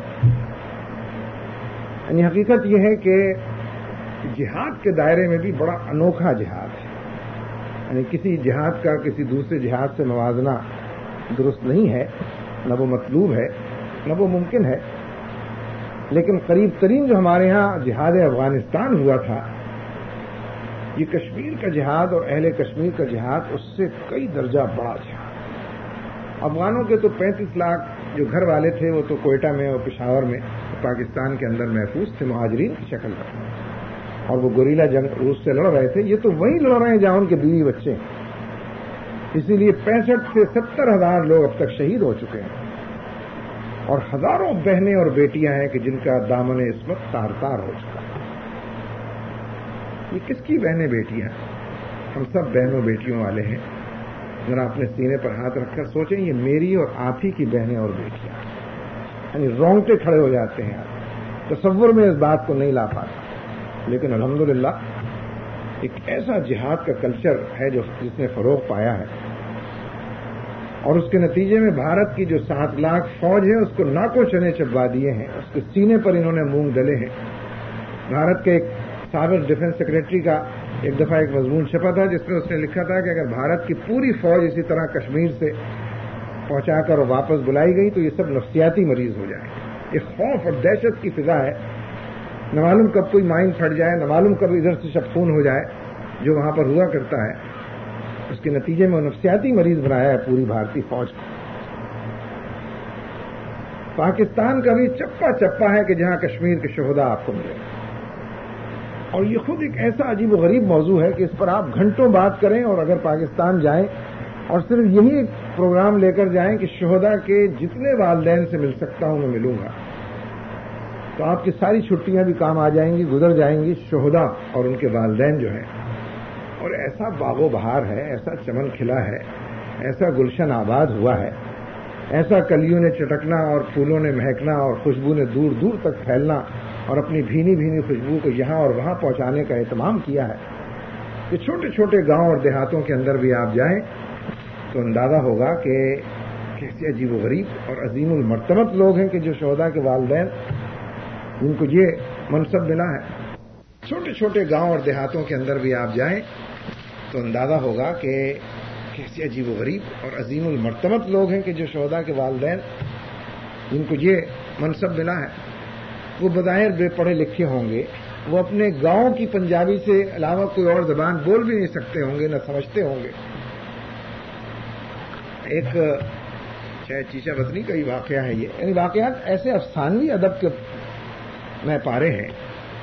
یعنی حقیقت یہ ہے کہ جہاد کے دائرے میں بھی بڑا انوکھا جہاد ہے، یعنی کسی جہاد کا کسی دوسرے جہاد سے موازنہ درست نہیں ہے، نہ وہ مطلوب ہے نہ وہ ممکن ہے، لیکن قریب ترین جو ہمارے ہاں جہاد افغانستان ہوا تھا، یہ کشمیر کا جہاد اور اہل کشمیر کا جہاد اس سے کئی درجہ بڑا جہاد۔ افغانوں کے تو 35 لاکھ جو گھر والے تھے وہ تو کوئٹہ میں اور پشاور میں پاکستان کے اندر محفوظ تھے مہاجرین کی شکل میں، اور وہ گوریلا جنگ روس سے لڑ رہے تھے، یہ تو وہی لڑ رہے ہیں جہاں ان کے بیوی بچے ہیں، اسی لیے 65 سے 70 ہزار لوگ اب تک شہید ہو چکے ہیں، اور ہزاروں بہنیں اور بیٹیاں ہیں کہ جن کا دامن عصمت تار تار ہو چکا ہے۔ یہ کس کی بہنیں بیٹیاں؟ ہم سب بہنوں بیٹیوں والے ہیں، ذرا اپنے سینے پر ہاتھ رکھ کر سوچیں، یہ میری اور آپ ہی کی بہنیں اور بیٹیاں، یعنی رونگٹے کھڑے ہو جاتے ہیں آپ۔ تصور میں اس بات کو نہیں لا پاتا، لیکن الحمدللہ ایک ایسا جہاد کا کلچر ہے جس نے فروغ پایا ہے، اور اس کے نتیجے میں بھارت کی جو 7 لاکھ فوج ہے اس کو ناکوں چنے چبوا دیے ہیں، اس کے سینے پر انہوں نے مونگ ڈلے ہیں۔ بھارت کے ایک سابق ڈیفنس سیکرٹری کا ایک دفعہ ایک مضمون چھپا تھا جس میں اس نے لکھا تھا کہ اگر بھارت کی پوری فوج اسی طرح کشمیر سے پہنچا کر واپس بلائی گئی تو یہ سب نفسیاتی مریض ہو جائیں۔ ایک خوف اور دہشت کی فضا ہے، نہ معلوم کب کوئی مائن پھٹ جائے، نہ معلوم کب ادھر سے شب خون ہو جائے جو وہاں پر ہوا کرتا ہے۔ اس کے نتیجے میں نفسیاتی مریض بنایا ہے پوری بھارتی فوج کو۔ پاکستان کا بھی چپا چپا ہے کہ جہاں کشمیر کے شہداء آپ کو ملے، اور یہ خود ایک ایسا عجیب و غریب موضوع ہے کہ اس پر آپ گھنٹوں بات کریں، اور اگر پاکستان جائیں اور صرف یہی ایک پروگرام لے کر جائیں کہ شہداء کے جتنے والدین سے مل سکتا ہوں میں ملوں گا، تو آپ کی ساری چھٹیاں بھی کام آ جائیں گی، گزر جائیں گی۔ شہداء اور ان کے والدین جو ہیں، اور ایسا باغ و بہار ہے، ایسا چمن کھلا ہے، ایسا گلشن آباد ہوا ہے، ایسا کلیوں نے چٹکنا اور پھولوں نے مہکنا اور خوشبو نے دور دور تک پھیلنا اور اپنی بھینی بھینی خوشبو کو یہاں اور وہاں پہنچانے کا اہتمام کیا ہے کہ چھوٹے چھوٹے گاؤں اور دیہاتوں کے اندر بھی آپ جائیں تو اندازہ ہوگا کہ کیسے عجیب و غریب اور عظیم المرتبت لوگ ہیں کہ جو شہداء کے والدین جن کو یہ منصب ملا ہے۔ چھوٹے چھوٹے گاؤں اور دیہاتوں کے اندر بھی آپ جائیں تو اندازہ ہوگا کہ کیسے عجیب و غریب اور عظیم المرتبت لوگ ہیں کہ جو شہداء کے والدین جن کو یہ منصب ملا ہے۔ وہ بظاہر بے پڑھے لکھے ہوں گے، وہ اپنے گاؤں کی پنجابی سے علاوہ کوئی اور زبان بول بھی نہیں سکتے ہوں گے، نہ سمجھتے ہوں گے۔ ایک شاید چیچا بتنی کا ہی واقعہ ہے یہ، یعنی واقعات ایسے افسانوی ادب کے میں پارے ہیں۔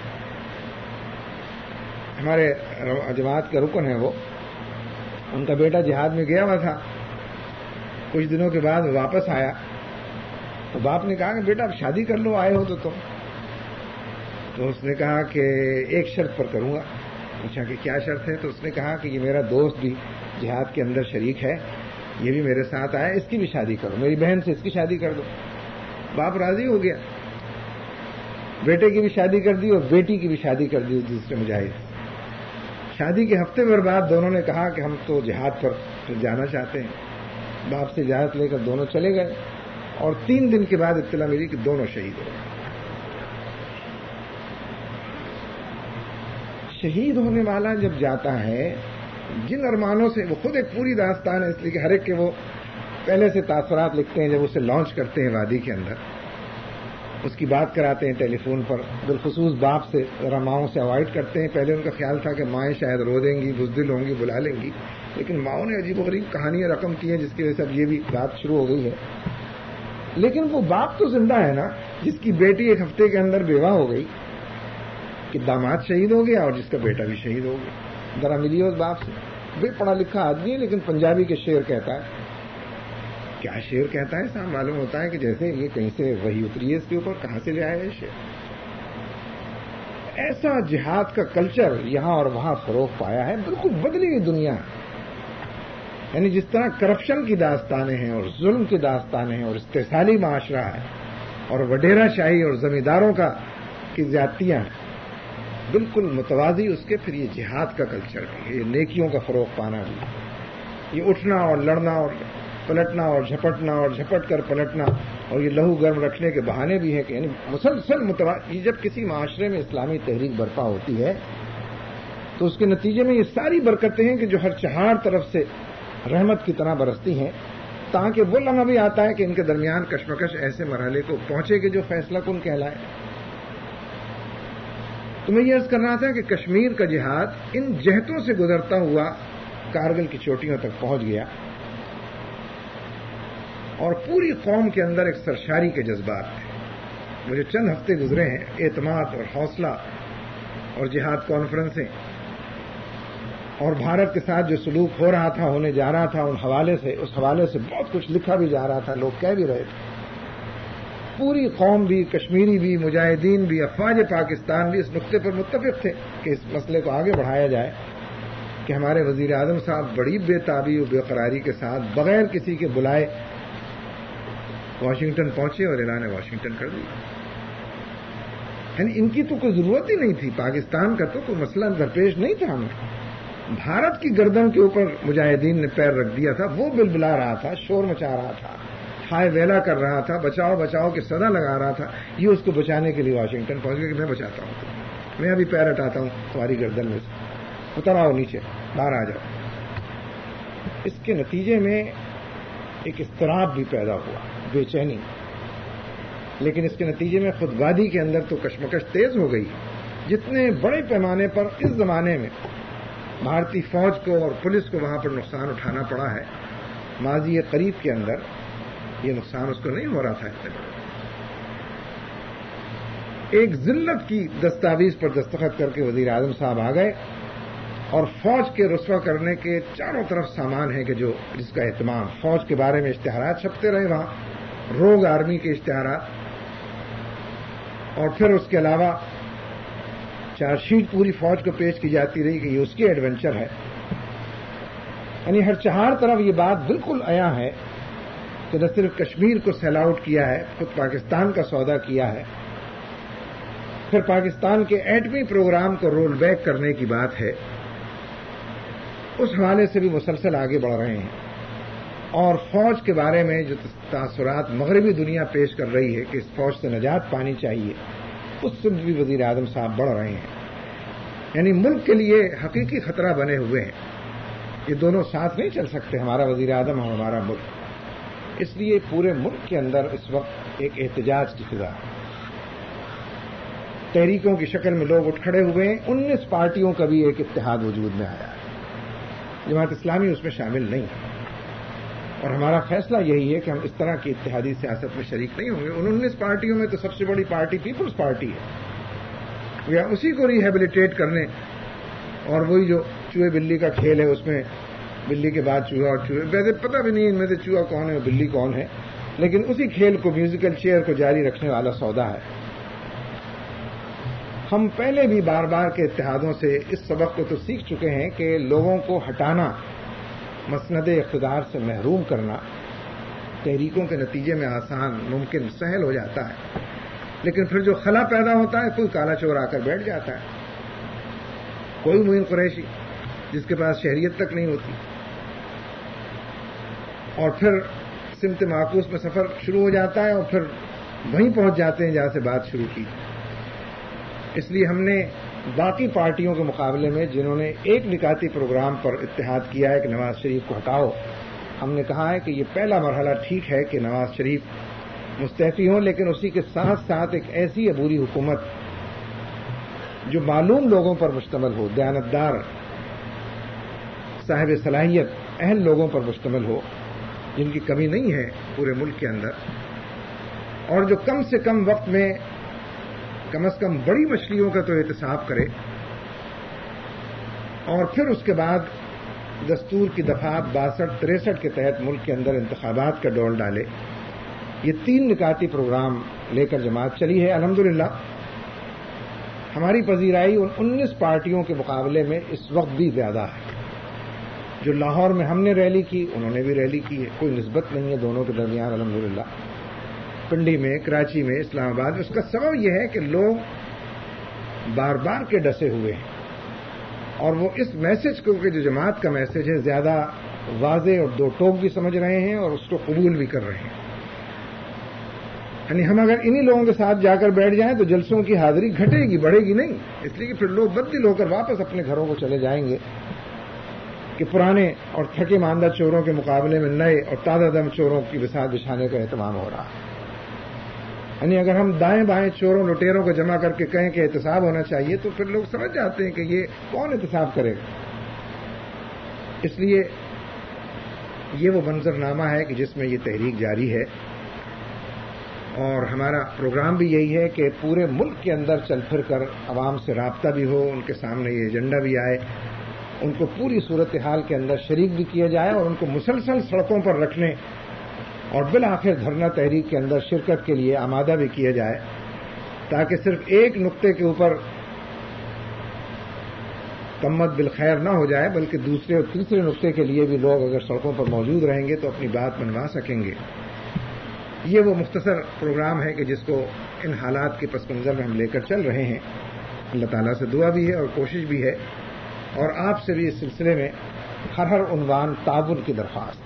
ہمارے جماعت کا رکن ہے وہ، ان کا بیٹا جہاد میں گیا ہوا تھا، کچھ دنوں کے بعد واپس آیا تو باپ نے کہا کہ بیٹا اب شادی کر لو، آئے ہو تو تم۔ تو اس نے کہا کہ ایک شرط پر کروں گا۔ پوچھا کہ کیا شرط ہے؟ تو اس نے کہا کہ یہ میرا دوست بھی جہاد کے اندر شریک ہے، یہ بھی میرے ساتھ آیا، اس کی بھی شادی کرو، میری بہن سے اس کی شادی کر دو۔ باپ راضی ہو گیا، بیٹے کی بھی شادی کر دی اور بیٹی کی بھی شادی کر دی دوسرے مجاہد۔ شادی کے ہفتے بھر بعد دونوں نے کہا کہ ہم تو جہاد پر جانا چاہتے ہیں۔ باپ سے اجازت لے کر دونوں چلے گئے، اور 3 دن کے بعد اطلاع ملی کہ دونوں شہید ہو گئے۔ شہید ہونے والا جب جاتا ہے، جن ارمانوں سے، وہ خود ایک پوری داستان ہے، اس لیے کہ ہر ایک کے وہ پہلے سے تاثرات لکھتے ہیں جب اسے لانچ کرتے ہیں وادی کے اندر، اس کی بات کراتے ہیں ٹیلی فون پر، بالخصوص باپ سے، ذرا ماؤں سے اوائڈ کرتے ہیں۔ پہلے ان کا خیال تھا کہ مائیں شاید رو دیں گی، بزدل ہوں گی، بلا لیں گی، لیکن ماؤں نے عجیب و غریب کہانیاں رقم کی ہیں جس کی وجہ سے اب یہ بھی بات شروع ہو گئی ہے۔ لیکن وہ باپ تو زندہ ہے نا، جس کی بیٹی 1 ہفتے کے اندر بیوہ ہو گئی، کہ داماد شہید ہو گیا اور جس کا بیٹا بھی شہید ہو گیا۔ ذرا ملیے اس باپ سے، بے پڑھا لکھا آدمی ہے لیکن پنجابی کے شعر کہتا ہے۔ کیا شعر کہتا ہے صاحب؟ معلوم ہوتا ہے کہ جیسے یہ کہیں سے وحی اتری ہے اس کے اوپر، کہاں سے لے آیا ہے شعر۔ ایسا جہاد کا کلچر یہاں اور وہاں فروغ پایا ہے، بالکل بدلی ہوئی دنیا۔ یعنی جس طرح کرپشن کی داستانیں ہیں اور ظلم کی داستانیں ہیں اور استحصالی معاشرہ ہے اور وڈیرا شاہی اور زمینداروں کی زیادتیاں ہیں، بالکل متوازی اس کے پھر یہ جہاد کا کلچر بھی ہے، یہ نیکیوں کا فروغ پانا بھی، یہ اٹھنا اور لڑنا اور پلٹنا اور جھپٹنا اور جھپٹ کر پلٹنا، اور یہ لہو گرم رکھنے کے بہانے بھی ہیں کہ یعنی مسلسل یہ جب کسی معاشرے میں اسلامی تحریک برپا ہوتی ہے تو اس کے نتیجے میں یہ ساری برکتیں ہیں کہ جو ہر چہار طرف سے رحمت کی طرح برستی ہیں، تاکہ وہ لمحہ بھی آتا ہے کہ ان کے درمیان کشمکش ایسے مرحلے کو پہنچے کہ جو فیصلہ کن کہلائے۔ تو میں یہ عرض کر رہا تھا کہ کشمیر کا جہاد ان جہتوں سے گزرتا ہوا کارگل کی چوٹیوں تک پہنچ گیا، اور پوری قوم کے اندر ایک سرشاری کے جذبات تھے۔ وہ جو چند ہفتے گزرے ہیں، اعتماد اور حوصلہ اور جہاد کانفرنسیں اور بھارت کے ساتھ جو سلوک ہو رہا تھا، ہونے جا رہا تھا، اس حوالے سے بہت کچھ لکھا بھی جا رہا تھا، لوگ کہہ بھی رہے تھے۔ پوری قوم بھی، کشمیری بھی، مجاہدین بھی، افواج پاکستان بھی اس نقطے پر متفق تھے کہ اس مسئلے کو آگے بڑھایا جائے، کہ ہمارے وزیر اعظم صاحب بڑی بے تابی و بے قراری کے ساتھ بغیر کسی کے بلائے واشنگٹن پہنچے اور اعلان واشنگٹن کر دیا۔ یعنی ان کی تو کوئی ضرورت ہی نہیں تھی. پاکستان کا تو کوئی مسئلہ درپیش نہیں تھا. ہمیں بھارت کی گردن کے اوپر مجاہدین نے پیر رکھ دیا تھا. وہ بلبلا رہا تھا, شور مچا رہا تھا, ہائے ویلا کر رہا تھا, بچاؤ بچاؤ کی صدا لگا رہا تھا. یہ اس کو بچانے کے لیے واشنگٹن پہنچ گیا کہ میں بچاتا ہوں, میں ابھی پیر ہٹاتا ہوں تمہاری گردن میں سے, اتر آؤ نیچے, باہر آ جاؤ. اس کے نتیجے میں ایک اضطراب بھی پیدا ہوا, بے چینی. لیکن اس کے نتیجے میں خود وادی کے اندر تو کشمکش تیز ہو گئی. جتنے بڑے پیمانے پر اس زمانے میں بھارتی فوج کو اور پولیس کو وہاں پر نقصان اٹھانا پڑا ہے, ماضی قریب کے اندر یہ نقصان اس کو نہیں ہو رہا تھا. ایک ذلت کی دستاویز پر دستخط کر کے وزیر اعظم صاحب آ گئے اور فوج کے رسوا کرنے کے چاروں طرف سامان ہے کہ جس کا اہتمام, فوج کے بارے میں اشتہارات چھپتے رہے وہاں, روگ آرمی کے اشتہارات, اور پھر اس کے علاوہ چارج شیٹ پوری فوج کو پیش کی جاتی رہی کہ یہ اس کی ایڈونچر ہے. یعنی ہر چہار طرف یہ بات بالکل عیاں ہے کہ نہ صرف کشمیر کو سیل آؤٹ کیا ہے, خود پاکستان کا سودا کیا ہے. پھر پاکستان کے ایٹمی پروگرام کو رول بیک کرنے کی بات ہے. اس حوالے سے بھی مسلسل آگے بڑھ رہے ہیں. اور فوج کے بارے میں جو تاثرات مغربی دنیا پیش کر رہی ہے کہ اس فوج سے نجات پانی چاہیے, اس سے بھی وزیر اعظم صاحب بڑھ رہے ہیں. یعنی ملک کے لیے حقیقی خطرہ بنے ہوئے ہیں. یہ دونوں ساتھ نہیں چل سکتے, ہمارا وزیر اعظم اور ہمارا ملک. اس لیے پورے ملک کے اندر اس وقت ایک احتجاج کی فضا ہے. تحریکوں کی شکل میں لوگ اٹھ کھڑے ہوئے ہیں. 19 پارٹیوں کا بھی ایک اتحاد وجود میں آیا ہے. جماعت اسلامی اس میں شامل نہیں ہے, اور ہمارا فیصلہ یہی ہے کہ ہم اس طرح کی اتحادی سیاست میں شریک نہیں ہوں گے. ان 19 پارٹیوں میں تو سب سے بڑی پارٹی پیپلز پارٹی ہے. یا اسی کو ریہیبلیٹیٹ کرنے, اور وہی جو چوہے بلی کا کھیل ہے اس میں بلی کے بعد چوہا اور چوہے, ویسے پتہ بھی نہیں ان میں سے چوہا کون ہے اور بلی کون ہے, لیکن اسی کھیل کو, میوزیکل چیئر کو جاری رکھنے والا سودا ہے. ہم پہلے بھی بار بار کے اتحادوں سے اس سبق کو تو سیکھ چکے ہیں کہ لوگوں کو ہٹانا, مسند اقتدار سے محروم کرنا تحریکوں کے نتیجے میں آسان, ممکن, سہل ہو جاتا ہے. لیکن پھر جو خلا پیدا ہوتا ہے, کوئی کالا چور آ کر بیٹھ جاتا ہے, کوئی معین قریشی جس کے پاس شہریت تک نہیں ہوتی, اور پھر سمت معکوس میں سفر شروع ہو جاتا ہے, اور پھر وہیں پہنچ جاتے ہیں جہاں سے بات شروع کی. اس لیے ہم نے باقی پارٹیوں کے مقابلے میں جنہوں نے ایک نکاتی پروگرام پر اتحاد کیا ہے کہ نواز شریف کو ہٹاؤ, ہم نے کہا ہے کہ یہ پہلا مرحلہ ٹھیک ہے کہ نواز شریف مستعفی ہوں, لیکن اسی کے ساتھ ساتھ ایک ایسی عبوری حکومت جو معلوم لوگوں پر مشتمل ہو, دیانتدار, صاحب صلاحیت, اہل لوگوں پر مشتمل ہو, جن کی کمی نہیں ہے پورے ملک کے اندر, اور جو کم سے کم وقت میں کم از کم بڑی مچھلیوں کا تو احتساب کرے, اور پھر اس کے بعد دستور کی دفعات 62-63 کے تحت ملک کے اندر انتخابات کا ڈول ڈالے. یہ 3 نکاتی پروگرام لے کر جماعت چلی ہے. الحمدللہ ہماری پذیرائی ان 19 پارٹیوں کے مقابلے میں اس وقت بھی زیادہ ہے. جو لاہور میں ہم نے ریلی کی, انہوں نے بھی ریلی کی ہے, کوئی نسبت نہیں ہے دونوں کے درمیان. الحمدللہ پنڈی میں, کراچی میں, اسلام آباد. اس کا سبب یہ ہے کہ لوگ بار بار کے ڈسے ہوئے ہیں, اور وہ اس میسج کو کہ جو جماعت کا میسج ہے زیادہ واضح اور دو ٹوک بھی سمجھ رہے ہیں اور اس کو قبول بھی کر رہے ہیں. یعنی ہم اگر انہی لوگوں کے ساتھ جا کر بیٹھ جائیں تو جلسوں کی حاضری گھٹے گی, بڑھے گی نہیں, اس لیے کہ پھر لوگ بددل ہو کر واپس اپنے گھروں کو چلے جائیں گے کہ پرانے اور تھکے ماندہ چوروں کے مقابلے میں نئے اور تازہ دم چوروں کی بساط بچھانے کا اہتمام ہو رہا ہے. یعنی اگر ہم دائیں بائیں چوروں لٹیروں کو جمع کر کے کہیں کہ احتساب ہونا چاہیے تو پھر لوگ سمجھ جاتے ہیں کہ یہ کون احتساب کرے گا. اس لیے یہ وہ منظرنامہ ہے کہ جس میں یہ تحریک جاری ہے, اور ہمارا پروگرام بھی یہی ہے کہ پورے ملک کے اندر چل پھر کر عوام سے رابطہ بھی ہو, ان کے سامنے یہ ایجنڈا بھی آئے, ان کو پوری صورتحال کے اندر شریک بھی کیا جائے, اور ان کو مسلسل سڑکوں پر رکھنے اور بالآخر دھرنا تحریک کے اندر شرکت کے لیے آمادہ بھی کیا جائے, تاکہ صرف ایک نقطے کے اوپر تمت بالخیر نہ ہو جائے, بلکہ دوسرے اور تیسرے نقطے کے لیے بھی لوگ اگر سڑکوں پر موجود رہیں گے تو اپنی بات منوا سکیں گے. یہ وہ مختصر پروگرام ہے کہ جس کو ان حالات کے پس منظر میں ہم لے کر چل رہے ہیں. اللہ تعالیٰ سے دعا بھی ہے اور کوشش بھی ہے، اور آپ سے بھی اس سلسلے میں ہر عنوان تعاون کی درخواست.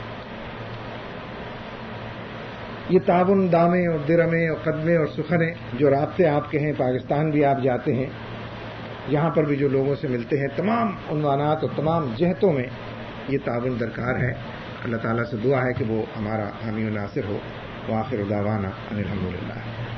یہ تعاون دامیں اور درمیں اور قدمیں اور سخنیں جو رابطے آپ کے ہیں، پاکستان بھی آپ جاتے ہیں، یہاں پر بھی جو لوگوں سے ملتے ہیں، تمام عنوانات اور تمام جہتوں میں یہ تعاون درکار ہے. اللہ تعالیٰ سے دعا ہے کہ وہ ہمارا حامی و ناصر ہو. وآخر دعوانا ان الحمدللہ.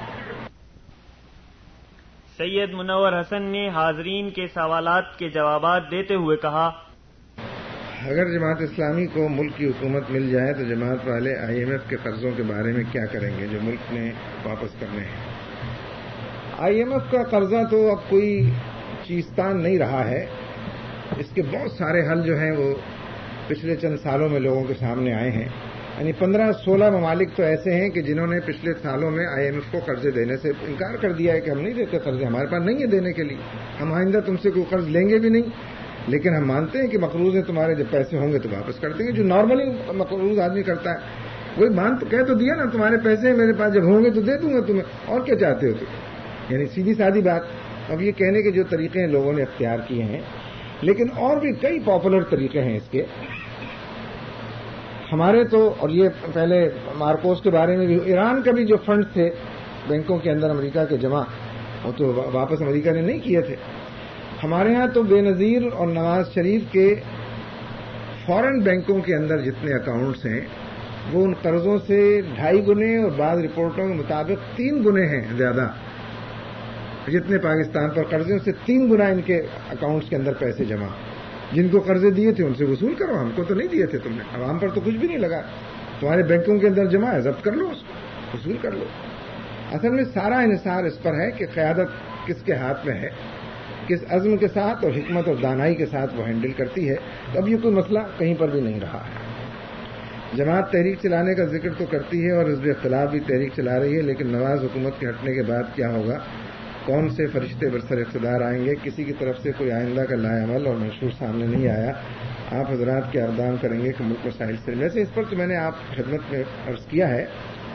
سید منور حسن نے حاضرین کے سوالات کے جوابات دیتے ہوئے کہا، اگر جماعت اسلامی کو ملک کی حکومت مل جائے تو جماعت والے IMF کے قرضوں کے بارے میں کیا کریں گے جو ملک نے واپس کرنے ہیں؟ IMF کا قرضہ تو اب کوئی چیزتان نہیں رہا ہے. اس کے بہت سارے حل جو ہیں وہ پچھلے چند سالوں میں لوگوں کے سامنے آئے ہیں. یعنی 15-16 ممالک تو ایسے ہیں کہ جنہوں نے پچھلے سالوں میں IMF کو قرضے دینے سے انکار کر دیا ہے کہ ہم نہیں دیتے قرضے، ہمارے پاس نہیں ہے دینے کے لیے، ہم آئندہ تم سے کوئی قرض لیں گے بھی نہیں، لیکن ہم مانتے ہیں کہ مقروض ہیں تمہارے، جب پیسے ہوں گے تو واپس کر دیں گے. جو نارملی مقروض آدمی کرتا ہے وہی کہہ تو دیا نا، تمہارے پیسے ہیں میرے پاس، جب ہوں گے تو دے دوں گا تمہیں، اور کیا چاہتے ہو تم. یعنی سیدھی سادی بات. اب یہ کہنے کے جو طریقے لوگوں نے اختیار کیے ہیں، لیکن اور بھی کئی پاپولر طریقے ہیں اس کے. ہمارے تو، اور یہ پہلے مارکوس کے بارے میں بھی، ایران کا بھی جو فنڈ تھے بینکوں کے اندر امریکہ کے جمع، وہ تو واپس امریکہ نے نہیں کیے تھے. ہمارے ہاں تو بے نظیر اور نواز شریف کے فارن بینکوں کے اندر جتنے اکاؤنٹس ہیں وہ ان قرضوں سے 2.5 گنے اور بعض رپورٹوں کے مطابق 3 گنے ہیں زیادہ. جتنے پاکستان پر قرضے سے 3 گنا ان کے اکاؤنٹس کے اندر پیسے جمع. جن کو قرضے دیے تھے ان سے وصول کرو، ہم کو تو نہیں دیے تھے تم نے، عوام پر تو کچھ بھی نہیں لگا، تمہارے بینکوں کے اندر جمع ہے، ضبط کر لو اس کو، وصول کر لو. اصل میں سارا انحصار اس پر ہے کہ قیادت کس کے ہاتھ میں ہے، کس عزم کے ساتھ اور حکمت اور دانائی کے ساتھ وہ ہینڈل کرتی ہے. تو اب یہ کوئی مسئلہ کہیں پر بھی نہیں رہا ہے. جماعت تحریک چلانے کا ذکر تو کرتی ہے اور حزب اختلاف بھی تحریک چلا رہی ہے، لیکن نواز حکومت کے ہٹنے کے بعد کیا ہوگا؟ کون سے فرشتے برسر اقتدار آئیں گے؟ کسی کی طرف سے کوئی آئندہ کا لائعمل اور منشور سامنے نہیں آیا. آپ حضرات کیا اقدام کریں گے کہ ملک مسائل سے؟ ویسے اس پر تو میں نے آپ خدمت میں عرض کیا ہے،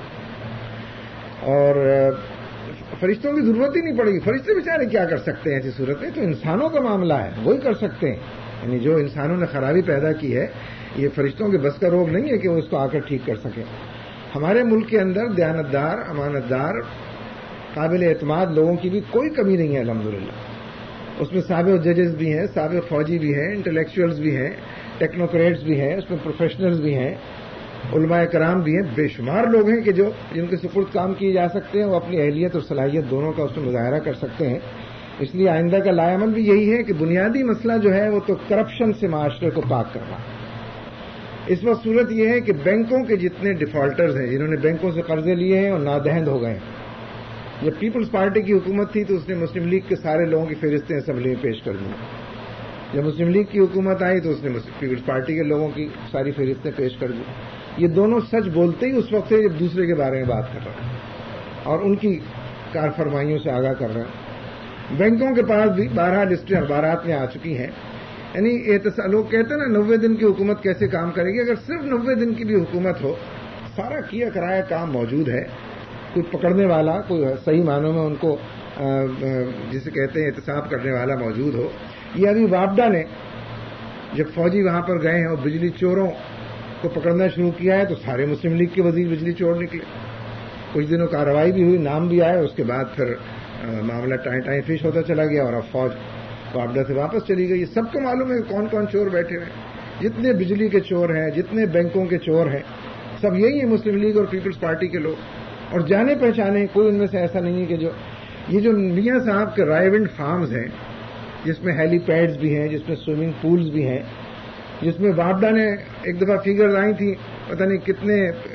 اور فرشتوں کی ضرورت ہی نہیں پڑے گی. فرشتے بیچارے کیا کر سکتے ہیں ایسی صورت میں؟ تو انسانوں کا معاملہ ہے، وہی کر سکتے ہیں. یعنی جو انسانوں نے خرابی پیدا کی ہے، یہ فرشتوں کے بس کا روگ نہیں ہے کہ وہ اس کو آ کر ٹھیک کر سکیں. ہمارے ملک کے اندر دیانتدار، امانتدار، قابل اعتماد لوگوں کی بھی کوئی کمی نہیں ہے الحمدللہ. اس میں سابق ججز بھی ہیں، سابق فوجی بھی ہیں، انٹلیکچوئلز بھی ہیں، ٹیکنوکریٹس بھی ہیں، اس میں پروفیشنلز بھی ہیں، علماء کرام بھی ہیں. بے شمار لوگ ہیں کہ جن کے سپرد کام کیے جا سکتے ہیں، وہ اپنی اہلیت اور صلاحیت دونوں کا اس میں مظاہرہ کر سکتے ہیں. اس لیے آئندہ کا لائعمل بھی یہی ہے کہ بنیادی مسئلہ جو ہے وہ تو کرپشن سے معاشرے کو پاک کرنا. اس وقت صورت یہ ہے کہ بینکوں کے جتنے ڈیفالٹرز ہیں، جنہوں نے بینکوں سے قرضے لیے ہیں اور نادہند ہو گئے ہیں. جب پیپلز پارٹی کی حکومت تھی تو اس نے مسلم لیگ کے سارے لوگوں کی فہرستیں اسمبلی میں پیش کر دی. جب مسلم لیگ کی حکومت آئی تو اس نے پیپلز پارٹی کے لوگوں کی ساری فہرستیں پیش کر دی. یہ دونوں سچ بولتے ہی اس وقت سے جب دوسرے کے بارے میں بات کر رہے ہیں اور ان کی کار فرمائیوں سے آگاہ کر رہے ہیں. بینکوں کے پاس بھی 12 لسٹیں اخبارات میں آ چکی ہیں. یعنی لوگ کہتے ہیں نا 90 دن کی حکومت کیسے کام کرے گی؟ اگر صرف 90 دن کی بھی حکومت ہو، سارا کیا کرایا کام موجود ہے. کوئی پکڑنے والا، کوئی صحیح معنوں میں ان کو جسے کہتے ہیں احتساب کرنے والا موجود ہو. یہ ابھی وابڈا نے جب فوجی وہاں پر گئے ہیں اور بجلی چوروں کو پکڑنا شروع کیا ہے تو سارے مسلم لیگ کے وزیر بجلی چور نکلے. کچھ دنوں کارروائی بھی ہوئی، نام بھی آئے، اس کے بعد پھر معاملہ ٹائیں فش ہوتا چلا گیا اور اب فوج وابڈا سے واپس چلی گئی. سب کو معلوم ہے کون کون چور بیٹھے ہوئے ہیں. جتنے بجلی کے چور ہیں، جتنے بینکوں کے چور ہیں، سب یہی ہیں مسلم لیگ اور پیپلز پارٹی کے لوگ. اور جانے پہچانے کوئی ان میں سے ایسا نہیں ہے کہ یہ جو میاں صاحب کے رائے ونڈ فارمز ہیں، جس میں ہیلی پیڈز بھی ہیں، جس میں سوئمنگ پولز بھی ہیں، جس میں وابڈا نے ایک دفعہ فیگرز آئی تھیں پتہ نہیں کتنے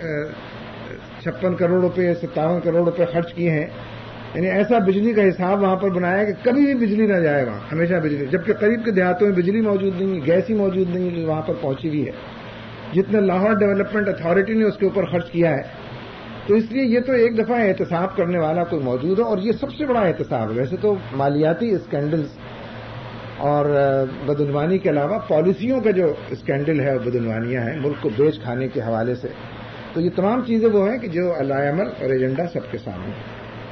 56 کروڑ روپے 57 کروڑ روپے خرچ کیے ہیں. یعنی ایسا بجلی کا حساب وہاں پر بنایا کہ کبھی بھی بجلی نہ جائے وہاں، ہمیشہ بجلی. جبکہ قریب کے دیہاتوں میں بجلی موجود نہیں ہے، گیس ہی موجود نہیں ہے جو وہاں پر پہنچی ہوئی ہے. جتنا لاہور ڈیولپمنٹ اتھارٹی نے اس کے اوپر خرچ کیا ہے. تو اس لیے یہ تو ایک دفعہ احتساب کرنے والا کوئی موجود ہے، اور یہ سب سے بڑا احتساب ہے. ویسے تو مالیاتی اسکینڈلز اور بدعنوانی کے علاوہ پالیسیوں کا جو اسکینڈل ہے بدعنوانیاں ہیں، ملک کو بیچ کھانے کے حوالے سے، تو یہ تمام چیزیں وہ ہیں کہ جو لائے عمل اور ایجنڈا سب کے سامنے ہے.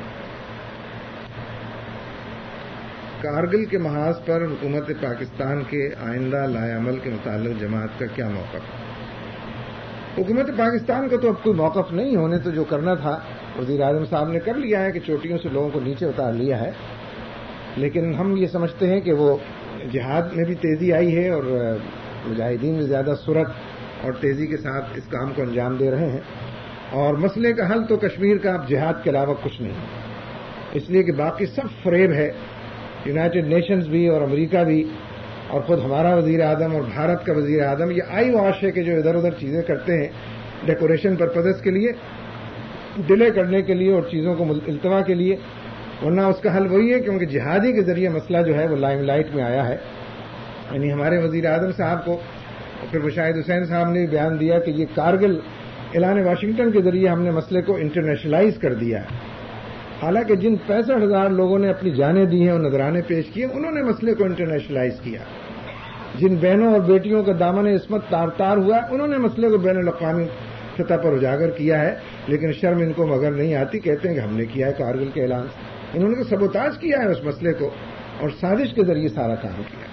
کارگل کے محاذ پر حکومت پاکستان کے آئندہ لائے عمل کے متعلق جماعت کا کیا موقف ہے؟ حکومت پاکستان کا تو اب کوئی موقف نہیں ہونے تو جو کرنا تھا وزیر اعظم صاحب نے کر لیا ہے کہ چوٹیوں سے لوگوں کو نیچے اتار لیا ہے. لیکن ہم یہ سمجھتے ہیں کہ وہ جہاد میں بھی تیزی آئی ہے اور مجاہدین میں زیادہ سرعت اور تیزی کے ساتھ اس کام کو انجام دے رہے ہیں. اور مسئلے کا حل تو کشمیر کا اب جہاد کے علاوہ کچھ نہیں ہے، اس لیے کہ باقی سب فریب ہے. یونائٹڈ نیشنز بھی اور امریکہ بھی اور خود ہمارا وزیر اعظم اور بھارت کا وزیر اعظم یہ آئی واش ہے کہ جو ادھر ادھر چیزیں کرتے ہیں ڈیکوریشن پرپزز کے لیے، ڈیلے کرنے کے لیے اور چیزوں کو التوا کے لیے، ورنہ اس کا حل وہی ہے کیونکہ جہادی کے ذریعے مسئلہ جو ہے وہ لائم لائٹ میں آیا ہے. یعنی ہمارے وزیر اعظم صاحب کو اور پھر مشاہد حسین صاحب نے بیان دیا کہ یہ کارگل اعلان واشنگٹن کے ذریعے ہم نے مسئلے کو انٹرنیشنلائز کر دیا ہے. حالانکہ جن 65,000 لوگوں نے اپنی جانیں دی ہیں اور نذرانے پیش کیے انہوں نے مسئلے کو انٹرنیشنلائز کیا. جن بہنوں اور بیٹیوں کا دامن عصمت تار تار ہوا انہوں نے مسئلے کو بین الاقوامی سطح پر اجاگر کیا ہے. لیکن شرم ان کو مگر نہیں آتی، کہتے ہیں کہ ہم نے کیا ہے کارگل کے اعلان. انہوں نے سبوتاج کیا ہے اس مسئلے کو اور سازش کے ذریعے سارا کام کیا.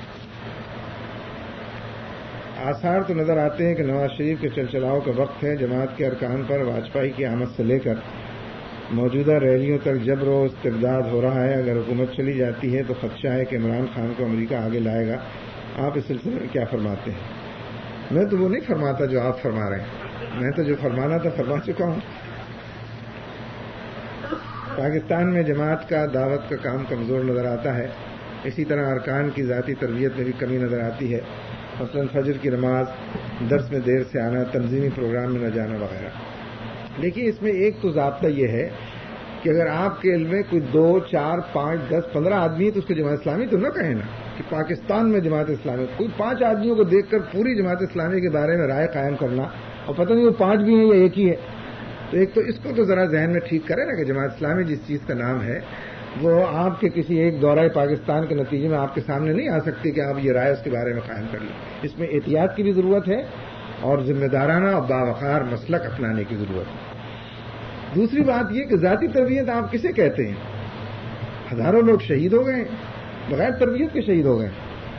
آثار تو نظر آتے ہیں کہ نواز شریف کے چلچلاؤ کا وقت ہے. جماعت کے ارکان پر واجپئی کی آمد سے لے کر موجودہ ریلیوں تک جبر و استبداد ہو رہا ہے. اگر حکومت چلی جاتی ہے تو خدشہ ہے کہ عمران خان کو امریکہ آگے لائے گا. آپ اس سلسلے میں کیا فرماتے ہیں؟ میں تو وہ نہیں فرماتا جو آپ فرما رہے ہیں، میں تو جو فرمانا تھا فرما چکا ہوں. پاکستان میں جماعت کا دعوت کا کام کمزور نظر آتا ہے. اسی طرح ارکان کی ذاتی تربیت میں بھی کمی نظر آتی ہے. مثلا فجر کی نماز، درس میں دیر سے آنا، تنظیمی پروگرام میں نہ جانا وغیرہ. دیکھیے اس میں ایک تو ضابطہ یہ ہے کہ اگر آپ کے علم میں کوئی 2, 4, 5, 10, 15 آدمی ہے تو اس کو جماعت اسلامی تو نہ کہیں نا کہ پاکستان میں جماعت اسلامی. کوئی 5 آدمیوں کو دیکھ کر پوری جماعت اسلامی کے بارے میں رائے قائم کرنا اور پتہ نہیں وہ 5 بھی ہیں یا ایک ہی ہے. تو ایک تو اس کو تو ذرا ذہن میں ٹھیک کرے نا کہ جماعت اسلامی جس چیز کا نام ہے وہ آپ کے کسی ایک دورہ پاکستان کے نتیجے میں آپ کے سامنے نہیں آ سکتی کہ آپ یہ رائے اس کے بارے میں قائم کر لیں. اس میں احتیاط کی بھی ضرورت ہے اور ذمہ دارانہ اور باوقار مسلک اپنانے کی ضرورت ہے. دوسری بات یہ کہ ذاتی تربیت آپ کسے کہتے ہیں؟ ہزاروں لوگ شہید ہو گئے بغیر تربیت کے شہید ہو گئے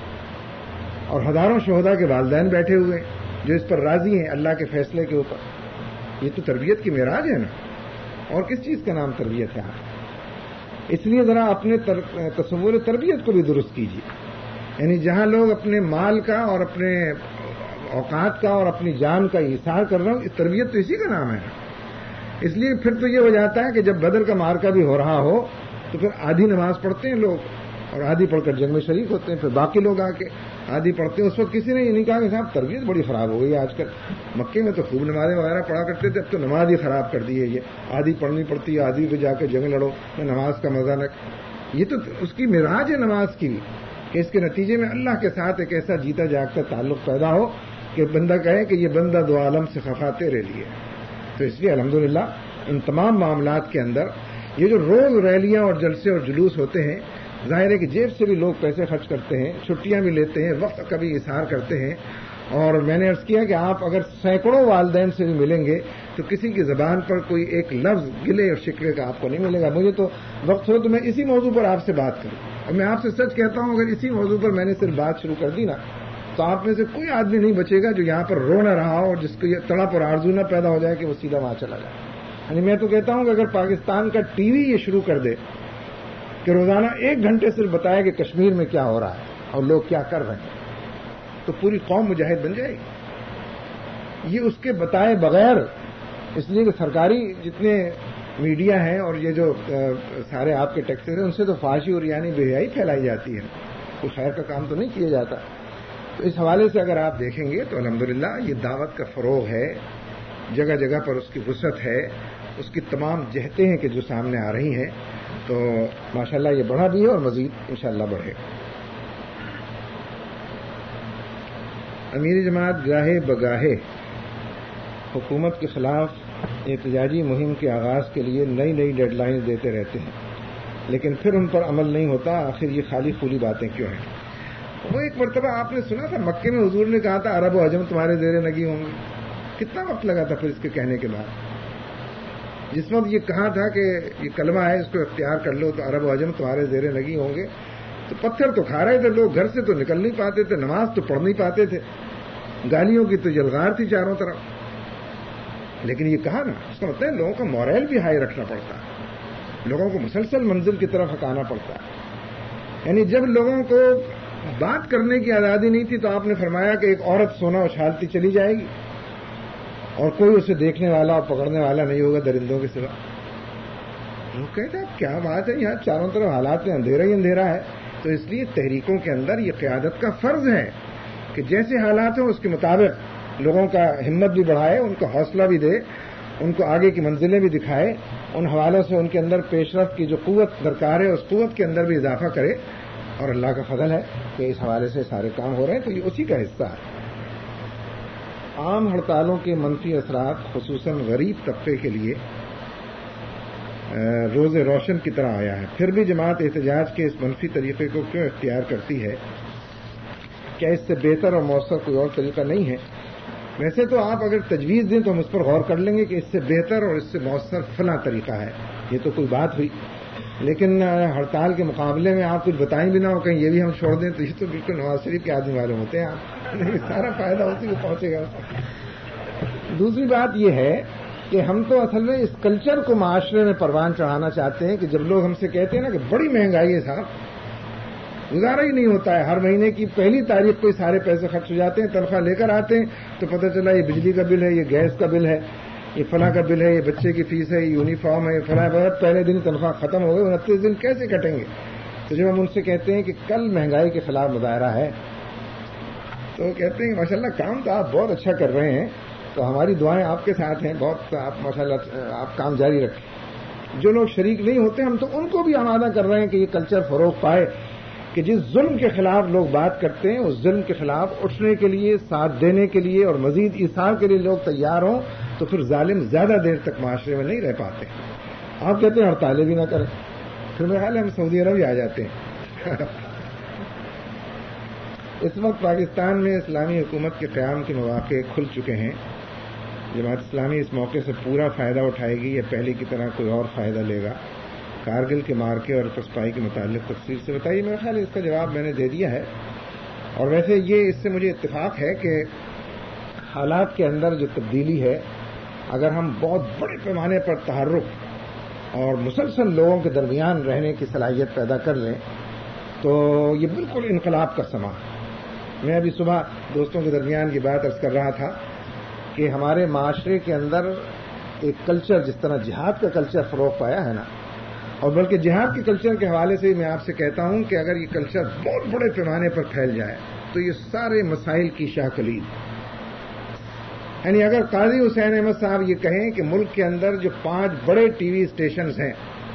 اور ہزاروں شہداء کے والدین بیٹھے ہوئے جو اس پر راضی ہیں اللہ کے فیصلے کے اوپر. یہ تو تربیت کی معراج ہے نا. اور کس چیز کا نام تربیت ہے؟ اس لیے ذرا اپنے تصور تربیت کو بھی درست کیجیے. یعنی جہاں لوگ اپنے مال کا اور اپنے اوقات کا اور اپنی جان کا احسار کر رہے ہوں، اس تربیت تو اسی کا نام ہے. اس لیے پھر تو یہ ہو جاتا ہے کہ جب بدر کا مارکا بھی ہو رہا ہو تو پھر آدھی نماز پڑھتے ہیں لوگ اور آدھی پڑھ کر جنگ میں شریک ہوتے ہیں. پھر باقی لوگ آ کے آدھی پڑھتے ہیں. اس وقت کسی نے یہ نہیں کہا کہ صاحب تربیت بڑی خراب ہو گئی آج کل. مکے میں تو خوب نمازیں وغیرہ پڑھا کرتے تھے، اب تو نماز ہی خراب کر دی ہے. یہ آدھی پڑھنی پڑتی ہے، آدھی پہ جا کے جنگ لڑو، نماز کا مزہ نہ. یہ تو اس کی معراج ہے نماز کی کہ اس کے نتیجے میں اللہ کے ساتھ ایک ایسا جیتا جاگتا تعلق پیدا ہو کہ بندہ کہے کہ یہ بندہ دو عالم سے خفا تیرے لیے. تو اس لیے الحمدللہ ان تمام معاملات کے اندر یہ جو روز ریلیاں اور جلسے اور جلوس ہوتے ہیں، ظاہر ہے کہ جیب سے بھی لوگ پیسے خرچ کرتے ہیں، چھٹیاں بھی لیتے ہیں، وقت کا بھی اظہار کرتے ہیں. اور میں نے عرض کیا کہ آپ اگر سینکڑوں والدین سے بھی ملیں گے تو کسی کی زبان پر کوئی ایک لفظ گلے اور شکوے کا آپ کو نہیں ملے گا. مجھے تو وقت ہو تو میں اسی موضوع پر آپ سے بات کروں. اور میں آپ سے سچ کہتا ہوں اگر اسی موضوع پر میں نے صرف بات شروع کر دی نا تو آپ میں سے کوئی آدمی نہیں بچے گا جو یہاں پر رو نہ رہا ہو اور جس کو یہ تڑپ اور آرزو نہ پیدا ہو جائے کہ وہ سیدھا وہاں چلا جائے. یعنی میں تو کہتا ہوں کہ اگر پاکستان کا ٹی وی یہ شروع کر دے کہ روزانہ 1 گھنٹے صرف بتائے کہ کشمیر میں کیا ہو رہا ہے اور لوگ کیا کر رہے ہیں تو پوری قوم مجاہد بن جائے گی. یہ اس کے بتائے بغیر، اس لیے کہ سرکاری جتنے میڈیا ہیں اور یہ جو سارے آپ کے ٹیکسز ہیں ان سے تو فحاشی اور یعنی بے حیائی پھیلائی جاتی ہے، کوئی خیر کا کام تو نہیں کیا جاتا. تو اس حوالے سے اگر آپ دیکھیں گے تو الحمدللہ یہ دعوت کا فروغ ہے، جگہ جگہ پر اس کی وسعت ہے، اس کی تمام جہتیں ہیں کہ جو سامنے آ رہی ہیں. تو ماشاءاللہ یہ بڑھا بھی ہے اور مزید انشاءاللہ بڑھے. امیر جماعت گاہے بگاہے حکومت کے خلاف احتجاجی مہم کے آغاز کے لیے نئی نئی ڈیڈ لائنز دیتے رہتے ہیں لیکن پھر ان پر عمل نہیں ہوتا. آخر یہ خالی پھولی باتیں کیوں ہیں؟ وہ ایک مرتبہ آپ نے سنا تھا مکے میں حضور نے کہا تھا عرب و عجم تمہارے زیر نگی ہوں گے. کتنا وقت لگا تھا پھر اس کے کہنے کے بعد. جس وقت یہ کہا تھا کہ یہ کلمہ ہے اس کو اختیار کر لو تو عرب و عجم تمہارے زیر لگی ہوں گے, تو پتھر تو کھا رہے تھے لوگ, گھر سے تو نکل نہیں پاتے تھے, نماز تو پڑھ نہیں پاتے تھے, گالیوں کی تو جلغار تھی چاروں طرف. لیکن یہ کہا نا, اس کا مطلب ہے لوگوں کا مورل بھی ہائی رکھنا پڑتا ہے, لوگوں کو مسلسل منزل کی طرف ہٹانا پڑتا ہے. یعنی جب لوگوں کو بات کرنے کی آزادی نہیں تھی تو آپ نے فرمایا کہ ایک عورت سونا اچھالتی چلی جائے گی اور کوئی اسے دیکھنے والا اور پکڑنے والا نہیں ہوگا درندوں کے سوا. لوگ کہتے ہیں کیا بات ہے, یہاں چاروں طرف حالات میں اندھیرا ہی اندھیرا ہے. تو اس لیے تحریکوں کے اندر یہ قیادت کا فرض ہے کہ جیسے حالات ہوں اس کے مطابق لوگوں کا ہمت بھی بڑھائے, ان کو حوصلہ بھی دے, ان کو آگے کی منزلیں بھی دکھائے, ان حوالوں سے ان کے اندر پیش رفت کی جو قوت درکار ہے اس قوت کے اندر بھی اضافہ کرے. اور اللہ کا فضل ہے کہ اس حوالے سے سارے کام ہو رہے ہیں, تو یہ اسی کا حصہ ہے. عام ہڑتالوں کے منفی اثرات خصوصاً غریب طبقے کے لیے روز روشن کی طرح آیا ہے. پھر بھی جماعت احتجاج کے اس منفی طریقے کو کیوں اختیار کرتی ہے؟ کیا اس سے بہتر اور مؤثر کوئی اور طریقہ نہیں ہے؟ ویسے تو آپ اگر تجویز دیں تو ہم اس پر غور کر لیں گے کہ اس سے بہتر اور اس سے مؤثر فلاں طریقہ ہے, یہ تو کوئی بات ہوئی. لیکن ہڑتال کے مقابلے میں آپ کچھ بتائیں بھی نہ ہو, کہیں یہ بھی ہم چھوڑ دیں تو یہ تو بالکل نواز شریف کے آدمی والے ہوتے ہیں. آپ سارا فائدہ اسی کو پہنچے گا. دوسری بات یہ ہے کہ ہم تو اصل میں اس کلچر کو معاشرے میں پروان چڑھانا چاہتے ہیں کہ جب لوگ ہم سے کہتے ہیں نا کہ بڑی مہنگائی ہے صاحب, گزارا ہی نہیں ہوتا ہے, ہر مہینے کی پہلی تاریخ کو ہی سارے پیسے خرچ ہو جاتے ہیں, تنخواہ لے کر آتے ہیں تو پتہ چلا یہ بجلی کا بل ہے, یہ گیس کا بل ہے, یہ فلاں کا بل ہے, یہ بچے کی فیس ہے, یہ یونیفارم ہے, یہ فلاں بہت پہلے دن تنخواہ ختم ہو گئی, 29 دن کیسے کٹیں گے؟ تو جب ہم ان سے کہتے ہیں کہ کل مہنگائی کے خلاف مظاہرہ ہے تو کہتے ہیں ماشاء اللہ کام تو آپ بہت اچھا کر رہے ہیں, تو ہماری دعائیں آپ کے ساتھ ہیں, بہت آپ ماشاء اللہ آپ کام جاری رکھیں. جو لوگ شریک نہیں ہوتے ہم تو ان کو بھی آمادہ کر رہے ہیں کہ یہ کلچر فروغ پائے کہ جس ظلم کے خلاف لوگ بات کرتے ہیں اس ظلم کے خلاف اٹھنے کے لیے, ساتھ دینے کے لیے اور مزید ایثار کے لیے لوگ تیار ہوں, تو پھر ظالم زیادہ دیر تک معاشرے میں نہیں رہ پاتے. آپ کہتے ہیں ہڑتالیں بھی نہ کریں, پھر میرا خیال ہے ہم سعودی عرب ہی آ جاتے ہیں. اس وقت پاکستان میں اسلامی حکومت کے قیام کے مواقع کھل چکے ہیں. جماعت اسلامی اس موقع سے پورا فائدہ اٹھائے گی یا پہلے کی طرح کوئی اور فائدہ لے گا؟ کارگل کے مارکے اور پسپائی کے متعلق تفصیل سے بتائیے. میرا خیال ہے اس کا جواب میں نے دے دیا ہے. اور ویسے یہ اس سے مجھے اتفاق ہے کہ حالات کے اندر جو تبدیلی ہے, اگر ہم بہت بڑے پیمانے پر تحرک اور مسلسل لوگوں کے درمیان رہنے کی صلاحیت پیدا کر لیں تو یہ بالکل انقلاب کا سما. میں ابھی صبح دوستوں کے درمیان یہ بات عرض کر رہا تھا کہ ہمارے معاشرے کے اندر ایک کلچر, جس طرح جہاد کا کلچر فروغ پایا ہے نا, اور بلکہ جہاد کے کلچر کے حوالے سے میں آپ سے کہتا ہوں کہ اگر یہ کلچر بہت بڑے پیمانے پر پھیل جائے تو یہ سارے مسائل کی شاہ کلید. یعنی اگر قاضی حسین احمد صاحب یہ کہیں کہ ملک کے اندر جو 5 بڑے ٹی وی اسٹیشنز ہیں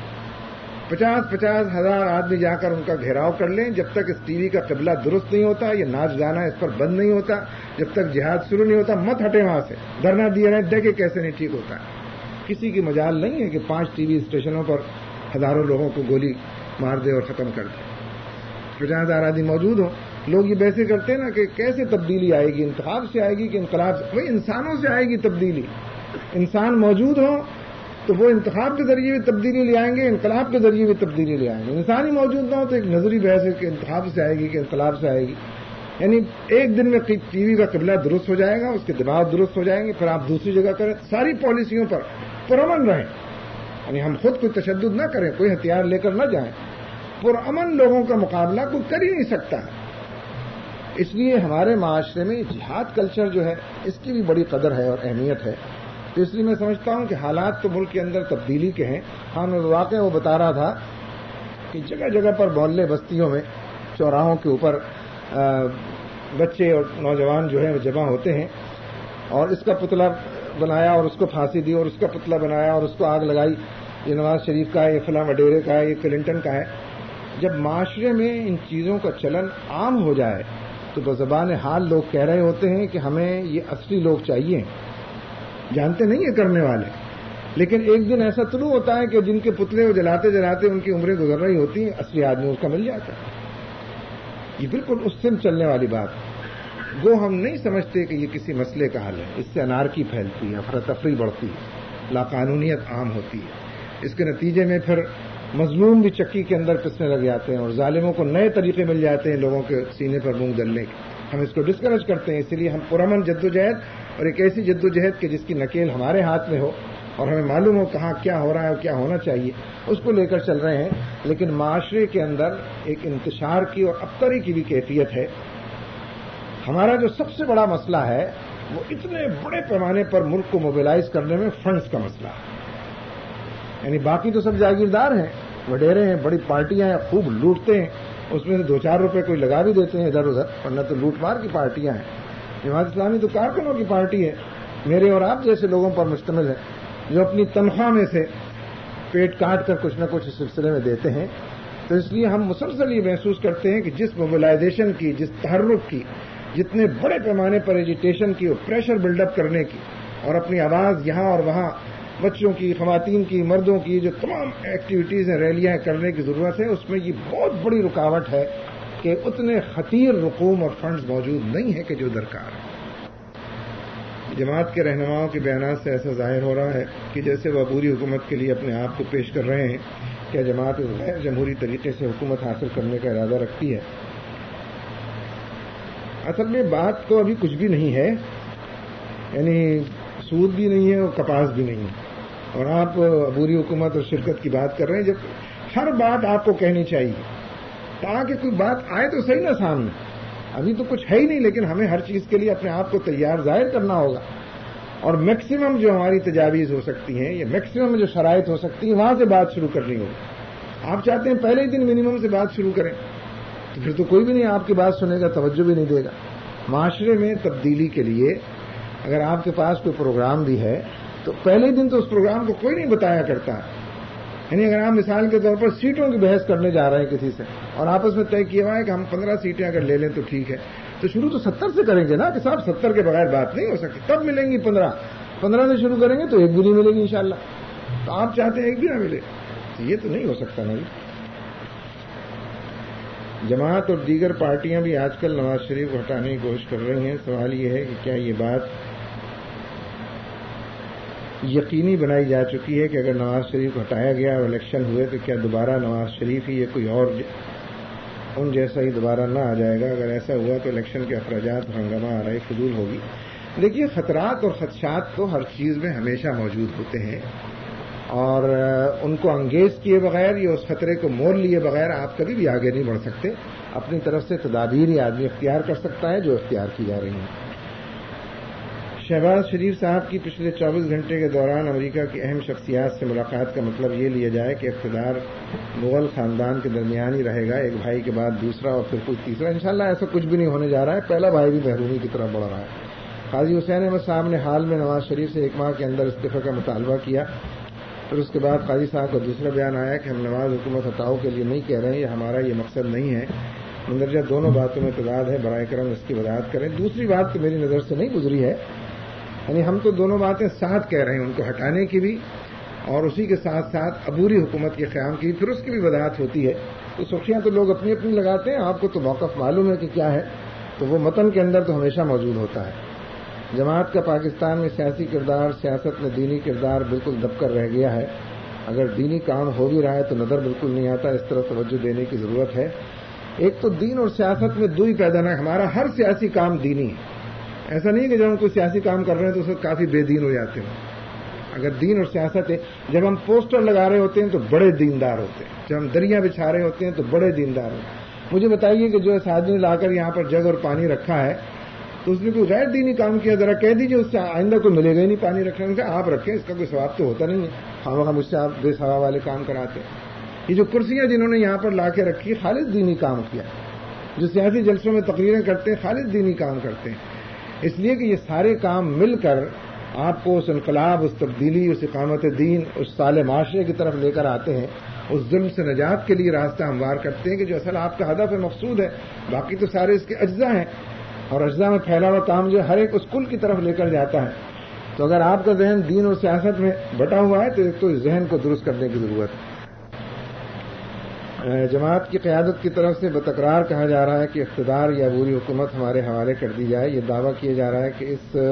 50-50 ہزار آدمی جا کر ان کا گھیراؤ کر لیں, جب تک اس ٹی وی کا قبلہ درست نہیں ہوتا, یہ ناچ گانا اس پر بند نہیں ہوتا, جب تک جہاد شروع نہیں ہوتا, مت ہٹے وہاں سے, دھرنا دیا رہے, دیکھے کیسے نہیں ٹھیک ہوتا. کسی کی مجال نہیں ہے کہ 5 ٹی وی اسٹیشنوں پر ہزاروں لوگوں کو گولی مار دے اور ختم کر دے. 50,000 آدمی موجود ہوں. لوگ یہ بحثیں کرتے ہیں نا کہ کیسے تبدیلی آئے گی, انتخاب سے آئے گی کہ انقلاب سے؟ وہی انسانوں سے آئے گی تبدیلی. انسان موجود ہوں تو وہ انتخاب کے ذریعے بھی تبدیلی لے آئیں گے, انقلاب کے ذریعے بھی تبدیلی لے آئیں گے. انسان ہی موجود نہ ہو تو ایک نظری بحث ہے کہ انتخاب سے آئے گی کہ انقلاب سے آئے گی. یعنی ایک دن میں ٹی وی کا قبلہ درست ہو جائے گا, اس کے دماغ درست ہو جائیں گے, پھر آپ دوسری جگہ کریں. ساری پالیسیوں پر پرامن رہیں, یعنی ہم خود کوئی تشدد نہ کریں, کوئی ہتھیار لے کر نہ جائیں. پرامن لوگوں کا مقابلہ کوئی کر ہی نہیں سکتا. اس لیے ہمارے معاشرے میں جہاد کلچر جو ہے اس کی بھی بڑی قدر ہے اور اہمیت ہے. تو اس لیے میں سمجھتا ہوں کہ حالات تو ملک کے اندر تبدیلی کے ہیں. ہاں میں واقعہ وہ بتا رہا تھا کہ جگہ جگہ پر محلے بستیوں میں چوراہوں کے اوپر بچے اور نوجوان جو ہیں وہ جمع ہوتے ہیں اور اس کا پتلا بنایا اور اس کو پھانسی دی اور اس کا پتلا بنایا اور اس کو آگ لگائی. یہ نواز شریف کا ہے, یہ فلاں وڈیرے کا ہے, یہ کلنٹن کا ہے. جب معاشرے میں ان چیزوں کا چلن عام ہو جائے تو بزبان حال لوگ کہہ رہے ہوتے ہیں کہ ہمیں یہ اصلی لوگ چاہیے. جانتے نہیں یہ کرنے والے, لیکن ایک دن ایسا طلوع ہوتا ہے کہ جن کے پتلے وہ جلاتے جلاتے ان کی عمریں گزر رہی ہوتی ہیں, اصلی آدمی اس کا مل جاتا ہے. یہ بالکل اس سے چلنے والی بات ہے. وہ ہم نہیں سمجھتے کہ یہ کسی مسئلے کا حل ہے. اس سے انارکی پھیلتی ہے، افراتفری بڑھتی ہے، لاقانونیت عام ہوتی ہے. اس کے نتیجے میں پھر مظلوم بھی چکی کے اندر پسنے لگ جاتے ہیں اور ظالموں کو نئے طریقے مل جاتے ہیں لوگوں کے سینے پر مونگ ڈلنے کے. ہم اس کو ڈسکریج کرتے ہیں. اسی لیے ہم پرامن جدوجہد اور ایک ایسی جدوجہد کہ جس کی نکیل ہمارے ہاتھ میں ہو اور ہمیں معلوم ہو کہاں کیا ہو رہا ہے اور کیا ہونا چاہیے، اس کو لے کر چل رہے ہیں. لیکن معاشرے کے اندر ایک انتشار کی اور ابتری کی بھی کیفیت ہے. ہمارا جو سب سے بڑا مسئلہ ہے وہ اتنے بڑے پیمانے پر ملک کو موبلائز کرنے میں فنڈز کا مسئلہ ہے. یعنی باقی تو سب جاگیردار ہیں، وڈیرے ہیں، بڑی پارٹیاں ہیں، خوب لوٹتے ہیں، اس میں سے 2-4 روپے کوئی لگا بھی دیتے ہیں ادھر ادھر، ورنہ تو لوٹ مار کی پارٹیاں ہیں. جماعت اسلامی تو کارکنوں کی پارٹی ہے، میرے اور آپ جیسے لوگوں پر مشتمل ہے، جو اپنی تنخواہ میں سے پیٹ کاٹ کر کچھ نہ کچھ اس سلسلے میں دیتے ہیں. تو اس لیے ہم مسلسل یہ محسوس کرتے ہیں کہ جس موبلائزیشن کی، جس تحرک کی، جتنے بڑے پیمانے پر ایجیٹیشن کی اور پریشر بلڈ اپ کرنے کی اور اپنی آواز یہاں اور وہاں بچوں کی، خواتین کی، مردوں کی جو تمام ایکٹیویٹیز ہیں، ریلیاں کرنے کی ضرورت ہے، اس میں یہ بہت بڑی رکاوٹ ہے کہ اتنے خطیر رقوم اور فنڈز موجود نہیں ہیں کہ جو درکار ہے. جماعت کے رہنماؤں کے بیانات سے ایسا ظاہر ہو رہا ہے کہ جیسے وہ عبوری حکومت کے لیے اپنے آپ کو پیش کر رہے ہیں. کیا جماعت غیر جمہوری طریقے سے حکومت حاصل کرنے کا ارادہ رکھتی ہے؟ اصل میں بات تو ابھی کچھ بھی نہیں ہے، یعنی سود بھی نہیں ہے اور کپاس بھی نہیں ہے، اور آپ عبوری حکومت اور شرکت کی بات کر رہے ہیں. جب ہر بات آپ کو کہنی چاہیے تاکہ کوئی بات آئے تو صحیح نہ سامنے. ابھی تو کچھ ہے ہی نہیں، لیکن ہمیں ہر چیز کے لیے اپنے آپ کو تیار ظاہر کرنا ہوگا اور میکسیمم جو ہماری تجاویز ہو سکتی ہیں یا میکسیمم جو شرائط ہو سکتی ہیں وہاں سے بات شروع کرنی ہوگی. آپ چاہتے ہیں پہلے ہی دن منیمم سے بات شروع کریں تو پھر تو کوئی بھی نہیں آپ کی بات سنے گا، توجہ بھی نہیں دے گا. معاشرے میں تبدیلی کے لیے اگر آپ کے پاس کوئی پروگرام بھی ہے تو پہلے دن تو اس پروگرام کو کوئی نہیں بتایا کرتا. یعنی اگر آپ مثال کے طور پر سیٹوں کی بحث کرنے جا رہے ہیں کسی سے اور آپس میں طے کیا ہوا ہے کہ ہم 15 سیٹیں اگر لے لیں تو ٹھیک ہے، تو شروع تو 70 سے کریں گے نا کہ صاحب 70 کے بغیر بات نہیں ہو سکتی. تب ملیں گی 15 سے شروع کریں گے تو ایک بھی نہیں ملے گی انشاءاللہ. تو آپ چاہتے ہیں ایک بھی نہ ملے، یہ تو نہیں ہو سکتا نا. جماعت اور دیگر پارٹیاں بھی آج کل نواز شریف کو ہٹانے کی کوشش کر رہی ہیں. سوال یہ ہے کہ کیا یہ بات یقینی بنائی جا چکی ہے کہ اگر نواز شریف کو ہٹایا گیا اور الیکشن ہوئے تو کیا دوبارہ نواز شریف ہی یا کوئی اور ان جیسا ہی دوبارہ نہ آ جائے گا؟ اگر ایسا ہوا تو الیکشن کے اخراجات اور ہنگامہ آرائی فضول ہوگی. دیکھیے، خطرات اور خدشات تو ہر چیز میں ہمیشہ موجود ہوتے ہیں اور ان کو انگیز کیے بغیر یا اس خطرے کو مول لیے بغیر آپ کبھی بھی آگے نہیں بڑھ سکتے. اپنی طرف سے تدابیر ہی آدمی اختیار کر سکتا ہے جو اختیار کی جا رہی ہیں. شہباز شریف صاحب کی پچھلے 24 گھنٹے کے دوران امریکہ کی اہم شخصیات سے ملاقات کا مطلب یہ لیا جائے کہ اقتدار مغل خاندان کے درمیان ہی رہے گا، ایک بھائی کے بعد دوسرا اور پھر کوئی تیسرا. انشاءاللہ ایسا کچھ بھی نہیں ہونے جا رہا ہے. پہلا بھائی بھی محرومی کی طرف بڑھ رہا ہے. قاضی حسین احمد صاحب نے حال میں نواز شریف سے 1 ماہ کے اندر استعفے کا مطالبہ کیا. پھر اس کے بعد قاضی صاحب کا دوسرا بیان آیا کہ ہم نواز حکومت ہٹاؤ کے لیے نہیں کہہ رہے ہیں، یہ ہمارا یہ مقصد نہیں ہے. مندرجہ دونوں باتوں میں تضاد ہے، برائے کرم اس کی وضاحت کریں. دوسری بات تو میری نظر سے نہیں گزری ہے، یعنی ہم تو دونوں باتیں ساتھ کہہ رہے ہیں، ان کو ہٹانے کی بھی اور اسی کے ساتھ ساتھ عبوری حکومت کے قیام کی، پھر اس کی بھی وضاحت ہوتی ہے. تو سرخیاں تو لوگ اپنی اپنی لگاتے ہیں، آپ کو تو موقف معلوم ہے کہ کیا ہے، تو وہ متن کے اندر تو ہمیشہ موجود ہوتا ہے. جماعت کا پاکستان میں سیاسی کردار، سیاست میں دینی کردار بالکل دب کر رہ گیا ہے. اگر دینی کام ہو بھی رہا ہے تو نظر بالکل نہیں آتا. اس طرح توجہ دینے کی ضرورت ہے. ایک تو دین اور سیاست میں دو ہی پیدا نہ، ہمارا ہر سیاسی کام دینی ہے. ایسا نہیں کہ جب ہم کوئی سیاسی کام کر رہے ہیں تو اس وقت کافی بے دین ہو جاتے ہیں. اگر دین اور سیاست ہے، جب ہم پوسٹر لگا رہے ہوتے ہیں تو بڑے دیندار ہوتے ہیں، جب ہم دریا بچھا رہے ہوتے ہیں تو بڑے دیندار ہوتے ہیں. مجھے بتائیے کہ جو اس آدمی نے لا کر یہاں پر جگ اور پانی رکھا ہے تو اس نے کوئی غیر دینی کام کیا؟ ذرا کہہ دیجیے اس سے آئندہ کوئی ملے گا ہی نہیں پانی رکھنے کا. آپ رکھیں، اس کا کوئی ثواب تو ہوتا نہیں ہے. خواہ مجھ سے آپ بے ثواب والے کام کراتے ہیں. یہ جو کرسیاں جنہوں نے یہاں پر لا کے رکھی، خالص دینی کام کیا. جو سیاسی جلسوں میں تقریریں کرتے ہیں، خالص دینی کام کرتے ہیں. اس لیے کہ یہ سارے کام مل کر آپ کو اس انقلاب، اس تبدیلی، اس اقامت دین، اس صالح معاشرے کی طرف لے کر آتے ہیں. اس ظلم سے نجات کے لیے راستہ ہموار کرتے ہیں کہ جو اصل آپ کا ہدف ہے، مقصود ہے. باقی تو سارے اس کے اجزاء ہیں اور اجزاء میں پھیلا ہوا کام جو ہر ایک اس کل کی طرف لے کر جاتا ہے. تو اگر آپ کا ذہن دین اور سیاست میں بٹا ہوا ہے تو ایک تو اس ذہن کو درست کرنے کی ضرورت ہے. جماعت کی قیادت کی طرف سے بتکرار کہا جا رہا ہے کہ اقتدار یا عبوری حکومت ہمارے حوالے کر دی جائے. یہ دعویٰ کیا جا رہا ہے کہ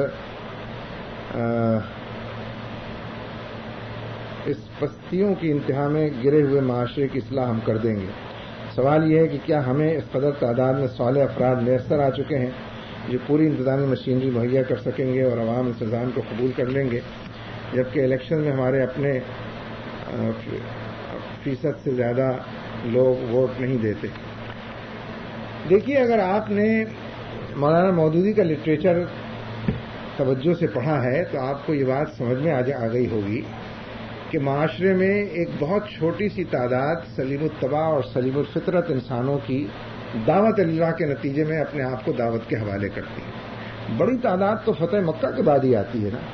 اس پستیوں کی انتہا میں گرے ہوئے معاشرے کی اصلاح ہم کر دیں گے. سوال یہ ہے کہ کیا ہمیں اس قدر تعداد میں صالح افراد میسر آ چکے ہیں جو پوری انتظامی مشینری مہیا کر سکیں گے اور عوام اس نظام کو قبول کر لیں گے، جبکہ الیکشن میں ہمارے اپنے فیصد سے زیادہ لوگ ووٹ نہیں دیتے. دیکھیے، اگر آپ نے مولانا مودودی کا لٹریچر توجہ سے پڑھا ہے تو آپ کو یہ بات سمجھ میں آ گئی ہوگی کہ معاشرے میں ایک بہت چھوٹی سی تعداد سلیم الطبع اور سلیم الفطرت انسانوں کی دعوت اللہ کے نتیجے میں اپنے آپ کو دعوت کے حوالے کرتی ہے. بڑی تعداد تو فتح مکہ کے بعد ہی آتی ہے نا.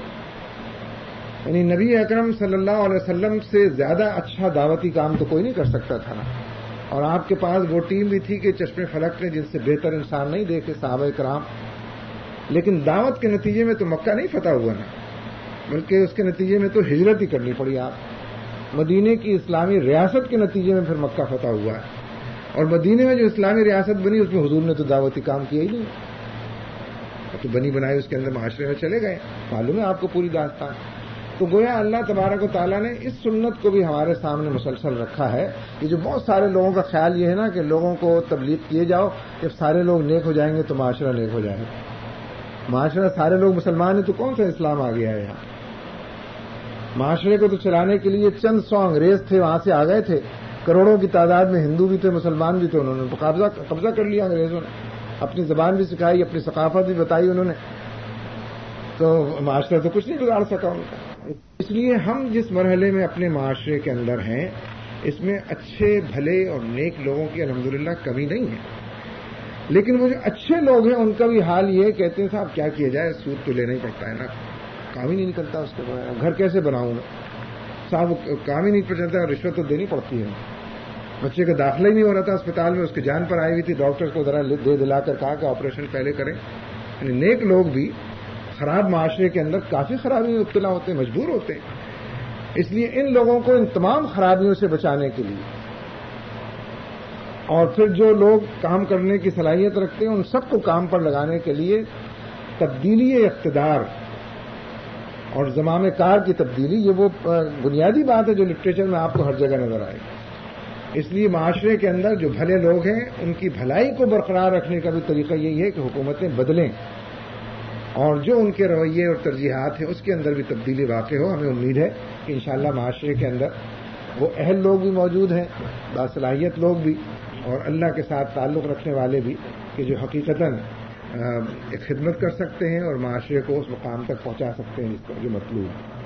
یعنی نبی اکرم صلی اللہ علیہ وسلم سے زیادہ اچھا دعوتی کام تو کوئی نہیں کر سکتا تھا نا. اور آپ کے پاس وہ ٹیم بھی تھی کہ چشم فلک نے جن سے بہتر انسان نہیں دیکھے صحابہ کرام. لیکن دعوت کے نتیجے میں تو مکہ نہیں فتح ہوا نا، بلکہ اس کے نتیجے میں تو ہجرت ہی کرنی پڑی. آپ مدینے کی اسلامی ریاست کے نتیجے میں پھر مکہ فتح ہوا ہے. اور مدینے میں جو اسلامی ریاست بنی اس میں حضور نے تو دعوتی کام کیا ہی نہیں. تو بنی بنائی اس کے اندر معاشرے میں چلے گئے. معلوم ہے آپ کو پوری داستان. تو گویا اللہ تبارک و تعالیٰ نے اس سنت کو بھی ہمارے سامنے مسلسل رکھا ہے. یہ جو بہت سارے لوگوں کا خیال یہ ہے نا کہ لوگوں کو تبلیغ کیے جاؤ، جب سارے لوگ نیک ہو جائیں گے تو معاشرہ نیک ہو جائے گا. معاشرہ سارے لوگ مسلمان ہیں تو کون سا اسلام آ گیا ہے یہاں؟ معاشرے کو تو چلانے کے لیے چند 100 انگریز تھے، وہاں سے آ گئے تھے. کروڑوں کی تعداد میں ہندو بھی تھے، مسلمان بھی تھے. انہوں نے قبضہ کر لیا انگریزوں نے. اپنی زبان بھی سکھائی، اپنی ثقافت بھی بتائی انہوں نے. تو معاشرہ تو کچھ نہیں بگاڑ سکا ان کا. اس لیے ہم جس مرحلے میں اپنے معاشرے کے اندر ہیں اس میں اچھے بھلے اور نیک لوگوں کی الحمدللہ کمی نہیں ہے. لیکن وہ جو اچھے لوگ ہیں ان کا بھی حال یہ کہتے ہیں صاحب کیا کیا جائے، سود تو لینا ہی پڑتا ہے نا، کام ہی نہیں نکلتا اس کے بعد، گھر کیسے بناؤں میں صاحب، کام ہی نہیں چلتا، رشوت تو دینی پڑتی ہے. بچے کا داخلہ ہی نہیں ہو رہا تھا اسپتال میں، اس کی جان پر آئی ہوئی تھی، ڈاکٹر کو ذرا دے دلا کر کہا کہ آپریشن پہلے کریں. یعنی نیک لوگ بھی خراب معاشرے کے اندر کافی خرابی میں مبتلا ہوتے ہیں، مجبور ہوتے ہیں. اس لیے ان لوگوں کو ان تمام خرابیوں سے بچانے کے لیے اور پھر جو لوگ کام کرنے کی صلاحیت رکھتے ہیں ان سب کو کام پر لگانے کے لیے تبدیلی اقتدار اور زمام کار کی تبدیلی، یہ وہ بنیادی بات ہے جو لٹریچر میں آپ کو ہر جگہ نظر آئے. اس لیے معاشرے کے اندر جو بھلے لوگ ہیں ان کی بھلائی کو برقرار رکھنے کا بھی طریقہ یہی ہے کہ حکومتیں بدلیں اور جو ان کے رویے اور ترجیحات ہیں اس کے اندر بھی تبدیلی واقع ہو. ہمیں امید ہے کہ انشاءاللہ معاشرے کے اندر وہ اہل لوگ بھی موجود ہیں، باصلاحیت لوگ بھی، اور اللہ کے ساتھ تعلق رکھنے والے بھی کہ جو حقیقتاً ایک خدمت کر سکتے ہیں اور معاشرے کو اس مقام تک پہنچا سکتے ہیں جس کو جو مطلوب ہے.